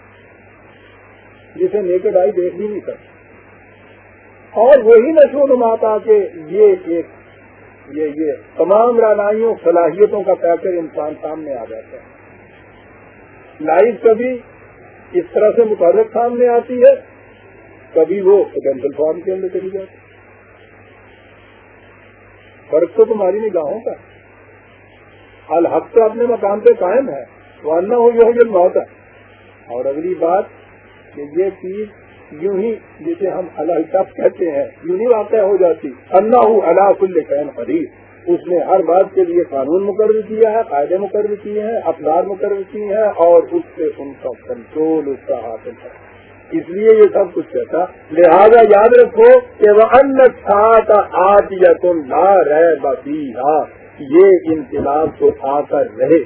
Speaker 1: جسے نیکڈ آئی دیکھ بھی نہیں سکتا، اور وہی نشو و نما پا کے یہ تمام رانائیوں صلاحیتوں کا پیکر انسان سامنے آ جاتا ہے. لائف کبھی اس طرح سے متحرک سامنے آتی ہے، کبھی وہ پوٹینشل فارم کے اندر چلی جاتی. فرق تو تمہاری نگاہوں کا. الحق تو اپنے مقام پہ قائم ہے، ورنہ ہو یہ موت ہے. اور اگلی بات کہ یہ چیز یوں ہی جسے ہم الحق کہتے ہیں یوں ہی واقع ہو جاتی. اللہ علی کل شیء قدیر، اس نے ہر بات کے لیے قانون مقرر کیا ہے، قاعدے مقرر کیے ہیں، اقدار مقرر کی ہیں، اور اس سے ان کا کنٹرول اس کا حاصل ہے. اس لیے یہ سب کچھ کہتا. لہذا یاد رکھو کہ وَأَنَّ السَّاعَةَ آتِيَةٌ لَا رَيْبَ فِيهَا، یہ انقلاب تو آ کر رہے،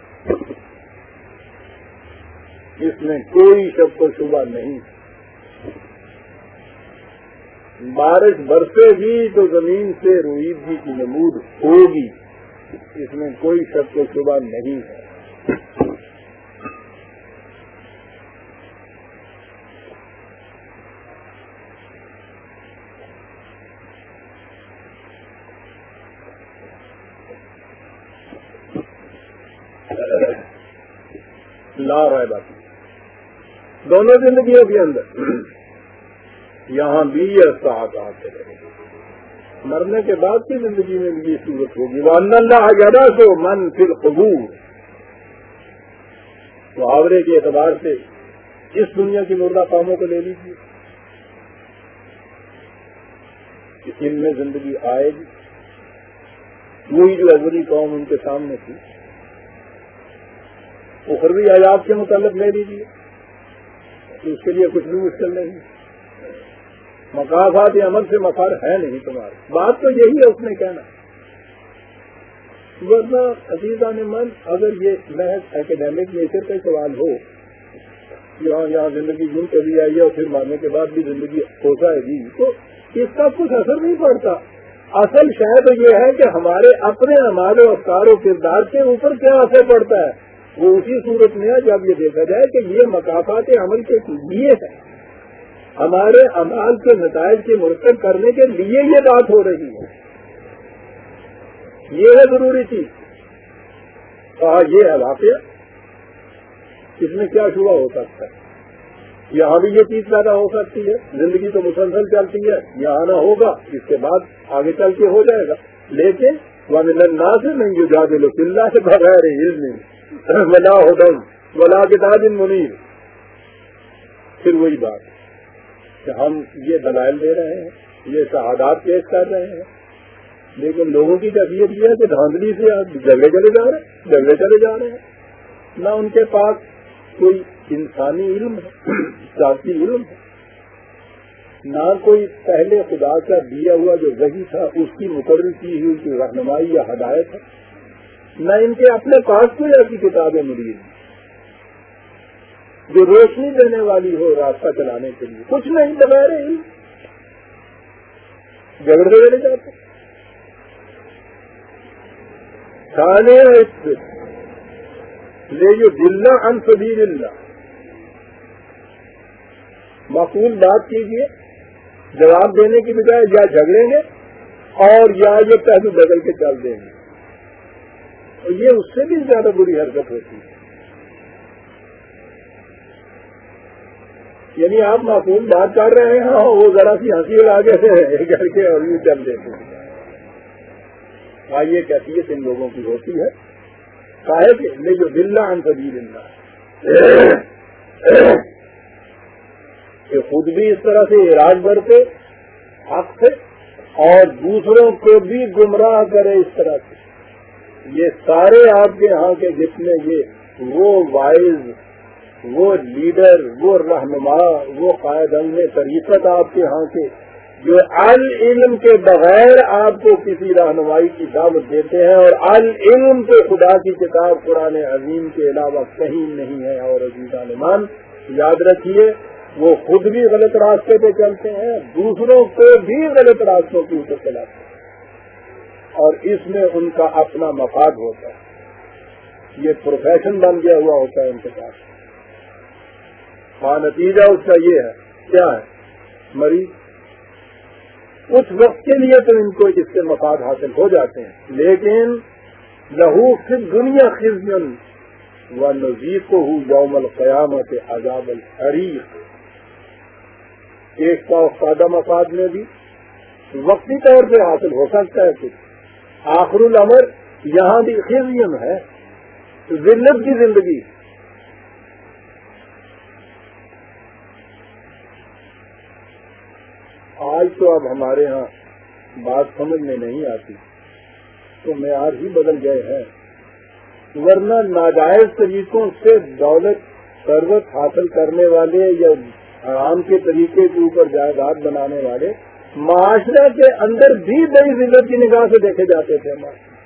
Speaker 1: اس میں کوئی شک و شبہ نہیں. بارش برسے گی تو زمین سے روئیدگی کی نمود ہوگی، اس میں کوئی شک و شبہ نہیں ہے. لا ریب فیہ، دونوں زندگیوں کے اندر یہاں بھی یہ ساتھ آتے رہے گا. مرنے کے بعد کی زندگی میں بھی یہ صورت ہوگی. وَأَنَّ اللَّهَ يَبْعَثُ مَن فِي الْقُبُورِ، محاورے کے اعتبار سے اس دنیا کی مردہ قوموں کو لے لیجیے کہ ان میں زندگی آئے گی. وہی جو اولی قوم ان کے سامنے تھی. اخروی عذاب کے متعلق لے لیجیے، اس کے لیے کچھ بھی مشکل نہیں. مقافات عمل سے مفر ہے نہیں تمہارے. بات تو یہی ہے اس نے کہنا. ورنہ عزیزان من اگر یہ محض اکیڈیمک نیچر کا سوال ہو، یہاں زندگی یوں چلی آئی ہے اور پھر مرنے کے بعد بھی زندگی ہو جائے گی، تو اس کا کچھ اثر نہیں پڑتا. اصل شاید یہ ہے کہ ہمارے اپنے اعمال و افکار و کردار کے اوپر کیا اثر پڑتا ہے. وہ اسی صورت میں ہے جب یہ دیکھا جائے کہ یہ مقافات عمل کے لیے ہے، ہمارے اعمال کے نتائج کے مرتب کرنے کے لیے یہ بات ہو رہی ہے. یہ ہے ضروری چیز. کہا یہ ہے واقعہ اس میں کیا شبہ ہو سکتا ہے؟ یہاں بھی یہ چیز پیدا ہو سکتی ہے، زندگی تو مسلسل چلتی ہے، یہاں آنا ہوگا، اس کے بعد آگے چل کے ہو جائے گا. لیکن وَمِنَ النَّاسِ مَن يُجَادِلُ فِي اللَّهِ بِغَيْرِ عِلْمٍ وَلَا هُدًى وَلَا كِتَابٍ مُنِيرٍ. پھر وہی بات کہ ہم یہ دلائل دے رہے ہیں، یہ شہادات پیش کر رہے ہیں، لیکن لوگوں کی کیفیت یہ ہے کہ دھاندلی سے جھگڑے چلے جا رہے ہیں. نہ ان کے پاس کوئی انسانی علم ہے، ذاتی علم ہے، نہ کوئی پہلے خدا کا دیا ہوا جو وحی تھا اس کی مقرر کی ہوئی کی رہنمائی یا ہدایت ہے، نہ ان کے اپنے پاس کوئی ایسی کتابیں ملی جو روشنی دینے والی ہو راستہ چلانے کے لیے. کچھ نہیں، بغیر علم جھگڑتے چلے جاتے. کھانے لے جو دلہ عن سبیل اللہ، معقول بات کیجیے، جواب دینے کی بجائے یا جھگڑیں گے اور یا یہ پہلو بدل کے چل دیں گے، اور یہ اس سے بھی زیادہ بری حرکت ہوتی ہے. یعنی آپ معقول بات کر رہے ہیں، وہ ذرا سی ہنسی اور آگے سے کر کے اور یہ چل دیتے ہیں. یہ کیفیت ان لوگوں کی ہوتی ہے. صاحب لے جو دلہ عن سبیل اللہ، کہ خود بھی اس طرح سے اعراض برتے حق سے اور دوسروں کو بھی گمراہ کرے اس طرح سے. یہ سارے آپ کے ہاں کے جتنے یہ وہ وائز، وہ لیڈر، وہ رہنما، وہ قائد اعظم طریقت آپ کے ہاں کے جو العلم کے بغیر آپ کو کسی رہنمائی کی دعوت دیتے ہیں، اور العلم کے خدا کی کتاب قرآن عظیم کے علاوہ کہیں نہیں ہے. اور عزیزان ایمان یاد رکھیے، وہ خود بھی غلط راستے پہ چلتے ہیں، دوسروں کو بھی غلط راستوں کے اوپر چلاتے ہیں، اور اس میں ان کا اپنا مفاد ہوتا ہے. یہ پروفیشن بن گیا ہوا ہوتا ہے ان کے پاس. نتیجہ اس کا یہ ہے، کیا ہے؟ مریض. اس وقت کے لیے تو ان کو اس سے مفاد حاصل ہو جاتے ہیں، لیکن لہو فی دنیا خزی ونذیقہ یوم القیامت عذاب الحریق. ایک سو فائدہ مفاد میں بھی وقتی طور پہ حاصل ہو سکتا ہے کچھ، آخر الامر یہاں بھی خزی ہے، ذلت کی زندگی. آج تو اب ہمارے ہاں بات سمجھ میں نہیں آتی، تو معیار ہی بدل گئے ہیں. ورنہ ناجائز طریقوں سے دولت ثروت حاصل کرنے والے یا حرام کے طریقے کے اوپر جائیداد بنانے والے معاشرے کے اندر بھی بڑی ذلت کی نگاہ سے دیکھے جاتے تھے.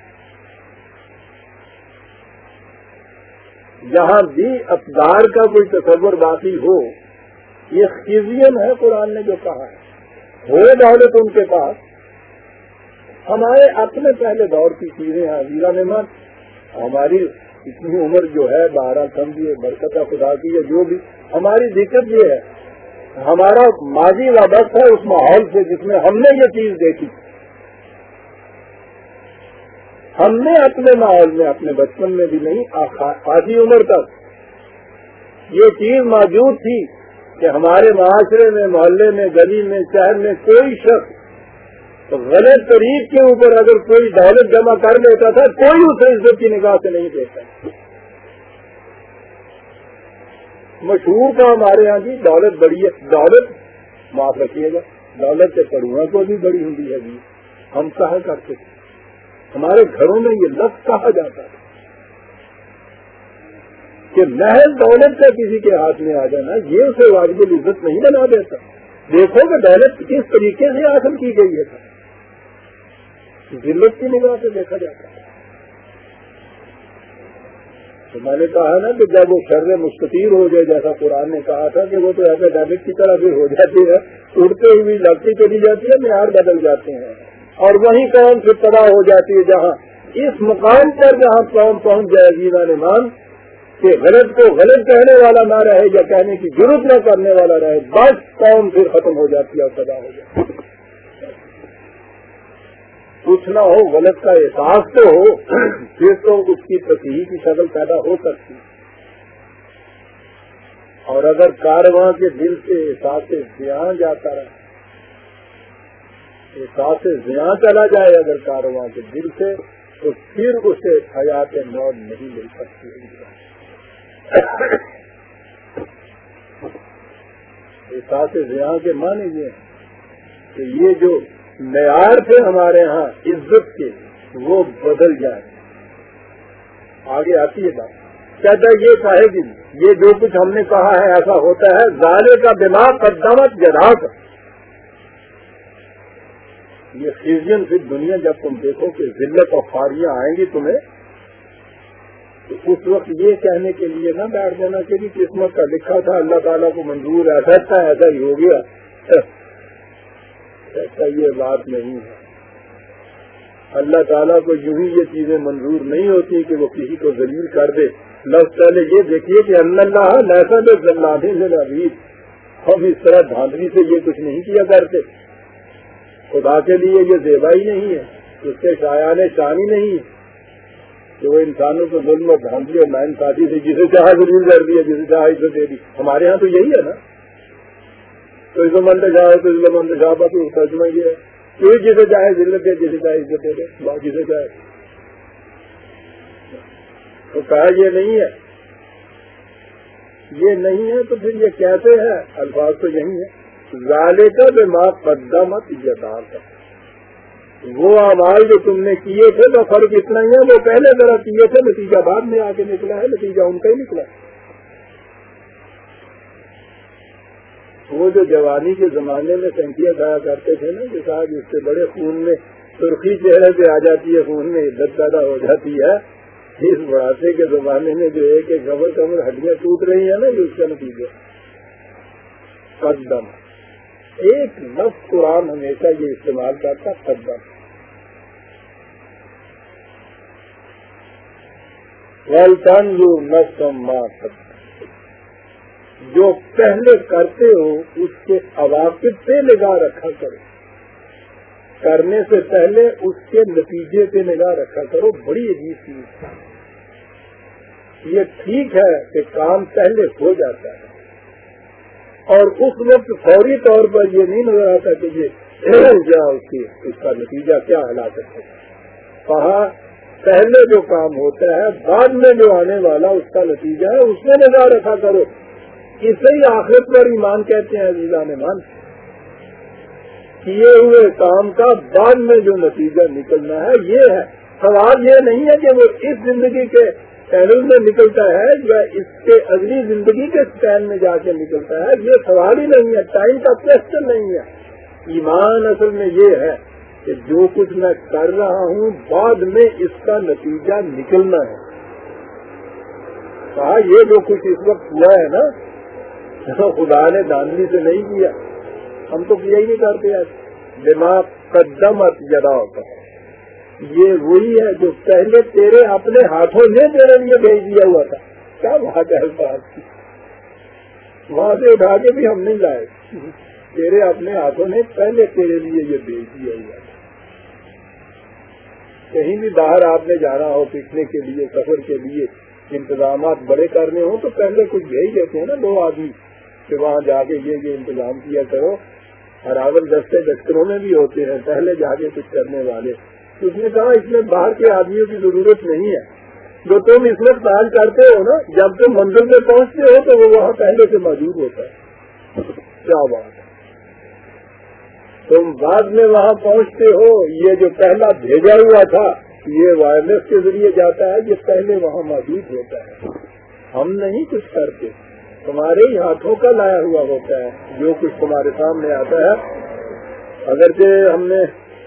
Speaker 1: جہاں بھی اقدار کا کوئی تصور باقی ہو، یہ خزین ہے قرآن نے جو کہا ہے. ہو دولت ان کے پاس. ہمارے اپنے پہلے دور کی چیزیں ہیں عزیزان ایمان. ہماری اتنی عمر جو ہے 12 سمجھیے برکت خدا کی ہے، جو بھی ہماری دقت یہ ہے ہمارا ماضی وابستہ ہے اس ماحول سے جس میں ہم نے یہ چیز دیکھی. ہم نے اپنے ماحول میں اپنے بچپن میں بھی نہیں، آدھی عمر تک یہ چیز موجود تھی کہ ہمارے معاشرے میں، محلے میں، گلی میں، شہر میں کوئی شخص غلط طریق کے اوپر اگر کوئی دولت جمع کر لیتا تھا، کوئی اسے عزت کی نگاہ سے نہیں دیتا. مشہور کا ہمارے ہاں کی دولت بڑی ہے، دولت معاف رکھیے گا، دولت سے پڑھوا کو بھی بڑی ہوتی ہے. ہم کہا کرتے تھے، ہمارے گھروں میں یہ لفظ کہا جاتا ہے کہ محض دولت کا کسی کے ہاتھ میں آ جانا یہ اسے واجب العزت نہیں بنا دیتا. دیکھو کہ دولت کس طریقے سے حاصل کی گئی ہے، ذلت کی نگاہ سے دیکھا جاتا ہے. تو میں نے کہا نا کہ جب وہ شر مستطیر ہو جائے، جیسا قرآن نے کہا تھا کہ وہ تو ایپیڈیمک کی طرح بھی ہو جاتی ہے، اڑتے ہوئی لگتی چلی جاتی ہے، معیار بدل جاتے ہیں، اور وہی قوم پھر تباہ ہو جاتی ہے. جہاں اس مقام پر جہاں قوم پہنچ جائے عزیزان ایمان کہ غلط کو غلط کہنے والا نہ رہے یا کہنے کی ضرورت نہ کرنے والا رہے، بس قوم پھر ختم ہو جاتی ہے اور تباہ ہو جاتی ہے. کچھ نہ ہو، غلط کا احساس تو ہو، پھر تو اس کی تصحیح کی شکل پیدا ہو سکتی ہے. اور اگر کارواں کے دل سے احساس زیاں جاتا رہا، احساس زیاں چلا جائے اگر کارواں کے دل سے، تو پھر اسے حیات موت نہیں مل سکتی۔ احساس زیاں کے معنی یہ ہیں کہ یہ جو معیار تھے ہمارے ہاں عزت کے، وہ بدل جائے۔ آگے آتی ہے بات، کہتا ہے یہ صاحب یہ جو کچھ ہم نے کہا ہے ایسا ہوتا ہے، ظالے کا دماغ قدمت جداس۔ یہ خزین پھر دنیا جب تم دیکھو کہ ذلت اور خاریاں آئیں گی تمہیں، تو اس وقت یہ کہنے کے لیے نہ بیٹھ جانا کہ قسمت کا لکھا تھا، اللہ تعالیٰ کو منظور ایسا تھا، ایسا ہی ہو گیا۔ ایسا یہ بات نہیں ہے۔ اللہ تعالیٰ کو یوں ہی یہ چیزیں منظور نہیں ہوتی کہ وہ کسی کو ذلیل کر دے۔ لفظ پہلے یہ دیکھیے کہ اللہ لیسا بظلام للعبید، ہم اس طرح دھاندلی سے یہ کچھ نہیں کیا کرتے۔ خدا کے لیے یہ زیبائی نہیں ہے، اس کے شایان شانی نہیں ہے کہ وہ انسانوں کو ظلم اور دھاندلی اور ناانصافی سے جسے چاہے ذلیل کر دیا، جسے چاہے عزت دے دی۔ ہمارے ہاں تو یہی ہے نا، تو عزت مند چاہے تو عزت مند صاحبہ تو ترجمہ یہ ہے کہ جسے چاہے ذلت دے، جسے چاہے عزت دے دے، جسے چاہے۔ تو کہا یہ نہیں ہے، یہ نہیں ہے، تو پھر یہ کیسے ہے؟ الفاظ تو یہی ہے، ذالک بما قدمت یداک، وہ اعمال جو تم نے کیے تھے تو فرق اتنا ہی ہے، وہ پہلے ذرا کیے تھے، نتیجہ بعد میں آ کے نکلا ہے، نتیجہ ان کا ہی نکلا۔ وہ جو جوانی کے زمانے میں سینکیاں کھایا کرتے تھے نا کہ صاحب اس سے بڑے خون میں سرخی چہرے پہ آ جاتی ہے، خون میں عزت پیدا ہو جاتی ہے، اس بڑھاپے کے زمانے میں جو ایک ایک کمر کمر ہڈیاں ٹوٹ رہی ہیں نا، یہ اس کا نتیجہ قدم۔ ایک لفظ قرآن ہمیشہ یہ استعمال کرتا، قدم۔ وَلْتَنْظُرْ نَفْسٌ مَا قَدَّمَتْ، جو پہلے کرتے ہو اس کے عواقب پہ نگاہ رکھا کرو، کرنے سے پہلے اس کے نتیجے پہ نگاہ رکھا کرو۔ بڑی عجیب چیز، یہ ٹھیک ہے کہ کام پہلے ہو جاتا ہے اور اس وقت فوری طور پر یہ نہیں نظر آتا کہ یہ کیا اس کا نتیجہ کیا ہلاکت ہے۔ کہا پہلے جو کام ہوتا ہے، بعد میں جو آنے والا اس کا نتیجہ ہے، اس میں نگاہ رکھا کرو۔ اسے ہی آخرت پر ایمان کہتے ہیں عزیزان ایمان۔ کیے ہوئے کام کا بعد میں جو نتیجہ نکلنا ہے یہ ہے۔ سوال یہ نہیں ہے کہ وہ اس زندگی کے پہلو میں نکلتا ہے یا اس کے اگلی زندگی کے اسپین میں جا کے نکلتا ہے، یہ سوال ہی نہیں ہے، ٹائم کا کوشچن نہیں ہے۔ ایمان اصل میں یہ ہے کہ جو کچھ میں کر رہا ہوں بعد میں اس کا نتیجہ نکلنا ہے۔ کہا یہ جو کچھ اس وقت ہوا ہے نا، خدا نے دھاندلی سے نہیں کیا، ہم تو کیا ہی نہیں کرتے آج۔ دماغ قدمت یدا ہوتا ہے، یہ وہی ہے جو پہلے تیرے اپنے ہاتھوں نے تیرے لیے بھیج دیا ہوا تھا۔ کیا بات ہے بات کی، وہاں سے اٹھا کے بھی ہم نہیں لائے، تیرے اپنے ہاتھوں نے پہلے تیرے لیے یہ بھیج دیا ہوا تھا۔ کہیں بھی باہر آپ نے جانا ہو پکنک کے لیے، سفر کے لیے، انتظامات بڑے کرنے ہوں تو پہلے کچھ بھیج دیتے ہیں نا دو آدمی کہ وہاں جا کے یہ انتظام کیا کرو۔ ہراول دستے دفتروں میں بھی ہوتے ہیں پہلے جا کے کچھ کرنے والے۔ اس نے کہا اس میں باہر کے آدمیوں کی ضرورت نہیں ہے، جو تم اس میں کام کرتے ہو نا، جب تم منزل میں پہنچتے ہو تو وہ وہاں پہلے سے موجود ہوتا ہے۔ کیا بات ہے، تم بعد میں وہاں پہنچتے ہو، یہ جو پہلا بھیجا ہوا تھا یہ وائرلیس کے ذریعے جاتا ہے، یہ پہلے وہاں موجود ہوتا ہے۔ ہم نہیں کچھ کرتے، تمہارے ہی ہاتھوں کا لایا ہوا ہوتا ہے جو کچھ تمہارے سامنے آتا ہے۔ اگرچہ ہم نے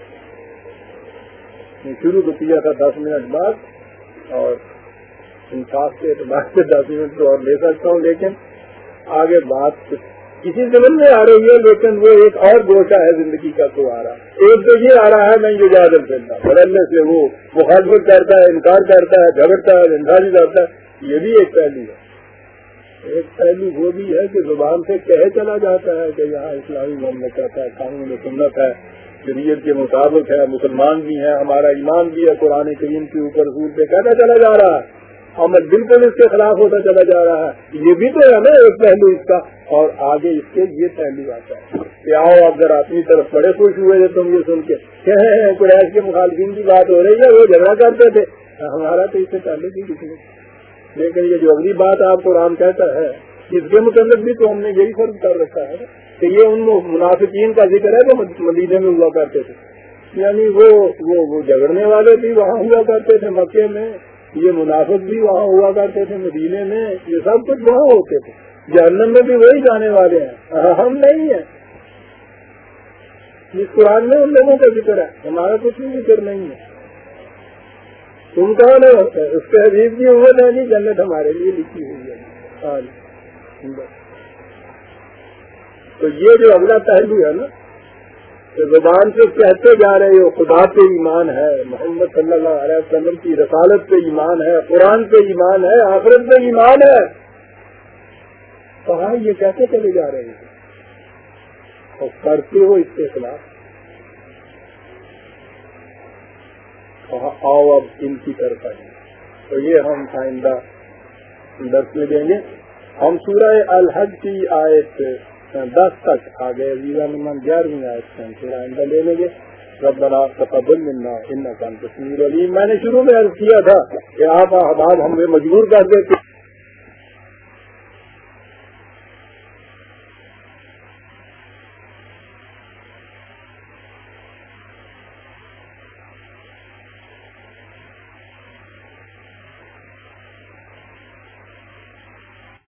Speaker 1: شروع تو کیا تھا 10 منٹ بعد، اور انصاف کے اعتبار سے 10 منٹ تو اور لے سکتا ہوں، لیکن آگے بات کسی زمین میں آ رہی ہے، لیکن وہ ایک اور گوشہ ہے زندگی کا تو آ رہا۔ ایک تو یہ آ رہا ہے میں جو جادل کرتا بدلنے سے وہ مخالفت کرتا ہے، انکار کرتا ہے، جھگڑتا ہے، انکار کرتا ہے، یہ بھی ایک پہلو ہے۔ ایک پہلو وہ بھی ہے کہ زبان سے کہے چلا جاتا ہے کہ یہاں اسلامی مملکت ہے، قانون سنت ہے، شریعت کے مطابق ہے، مسلمان بھی ہیں، ہمارا ایمان بھی ہے قرآن کریم کے اوپر، رسول پہ کہتا چلا جا رہا ہے، عمل بالکل اس کے خلاف ہوتا چلا جا رہا ہے. یہ بھی تو ہے نا ایک پہلو اس کا. اور آگے اس کے یہ پہلو آتا ہے کہ آؤ اگر اپنی طرف بڑے خوش ہوئے تھے تم یہ سن کے کہ قریش کے مخالفین کی بات ہو رہی ہے وہ جھگڑا کرتے تھے, ہمارا تو اس سے پہلے بھی کچھ نہیں. لیکن یہ جو اگلی بات آپ قرآن کہتا ہے اس کے متعلق بھی تو ہم نے یہی فرض کر رکھا ہے کہ یہ ان منافقین کا ذکر ہے جو مدینے میں ہوا کرتے تھے, یعنی وہ جھگڑنے والے بھی وہاں ہوا کرتے تھے مکے میں, یہ منافق بھی وہاں ہوا کرتے تھے مدینے میں, یہ سب کچھ وہاں ہوتے تھے. جہنم میں بھی وہی جانے والے ہیں, ہم نہیں ہیں. اس قرآن میں ان لوگوں کا ذکر ہے, ہمارا کچھ بھی ذکر نہیں ہے. تم کون ہو؟ اس کے حبیب کی امت ہے جی, جنت ہمارے لیے لکھی ہوئی ہے. تو یہ جو اگلا پہلو ہے نا کہ زبان سے کہتے جا رہے ہو خدا پہ ایمان ہے, محمد صلی اللہ علیہ وسلم کی رسالت پہ ایمان ہے, قرآن پہ ایمان ہے, آخرت پہ ایمان ہے, کہاں یہ کیسے چلے جا رہے ہیں اور کرتے ہو اس کے خلاف. آؤ اب ان کی طرف آئیں. تو یہ ہم آئندہ درس میں دیں گے. ہم سورہ الحج کی آیت 10 تک آ گئے, ویزا نمبر 11ویں آیت سے ہم پھر آئندہ لے لیں گے. ربنا تقبل منا انک انت السمیع العلیم. میں نے شروع میں عرض کیا تھا کہ آپ احباب ہمیں مجبور کر کے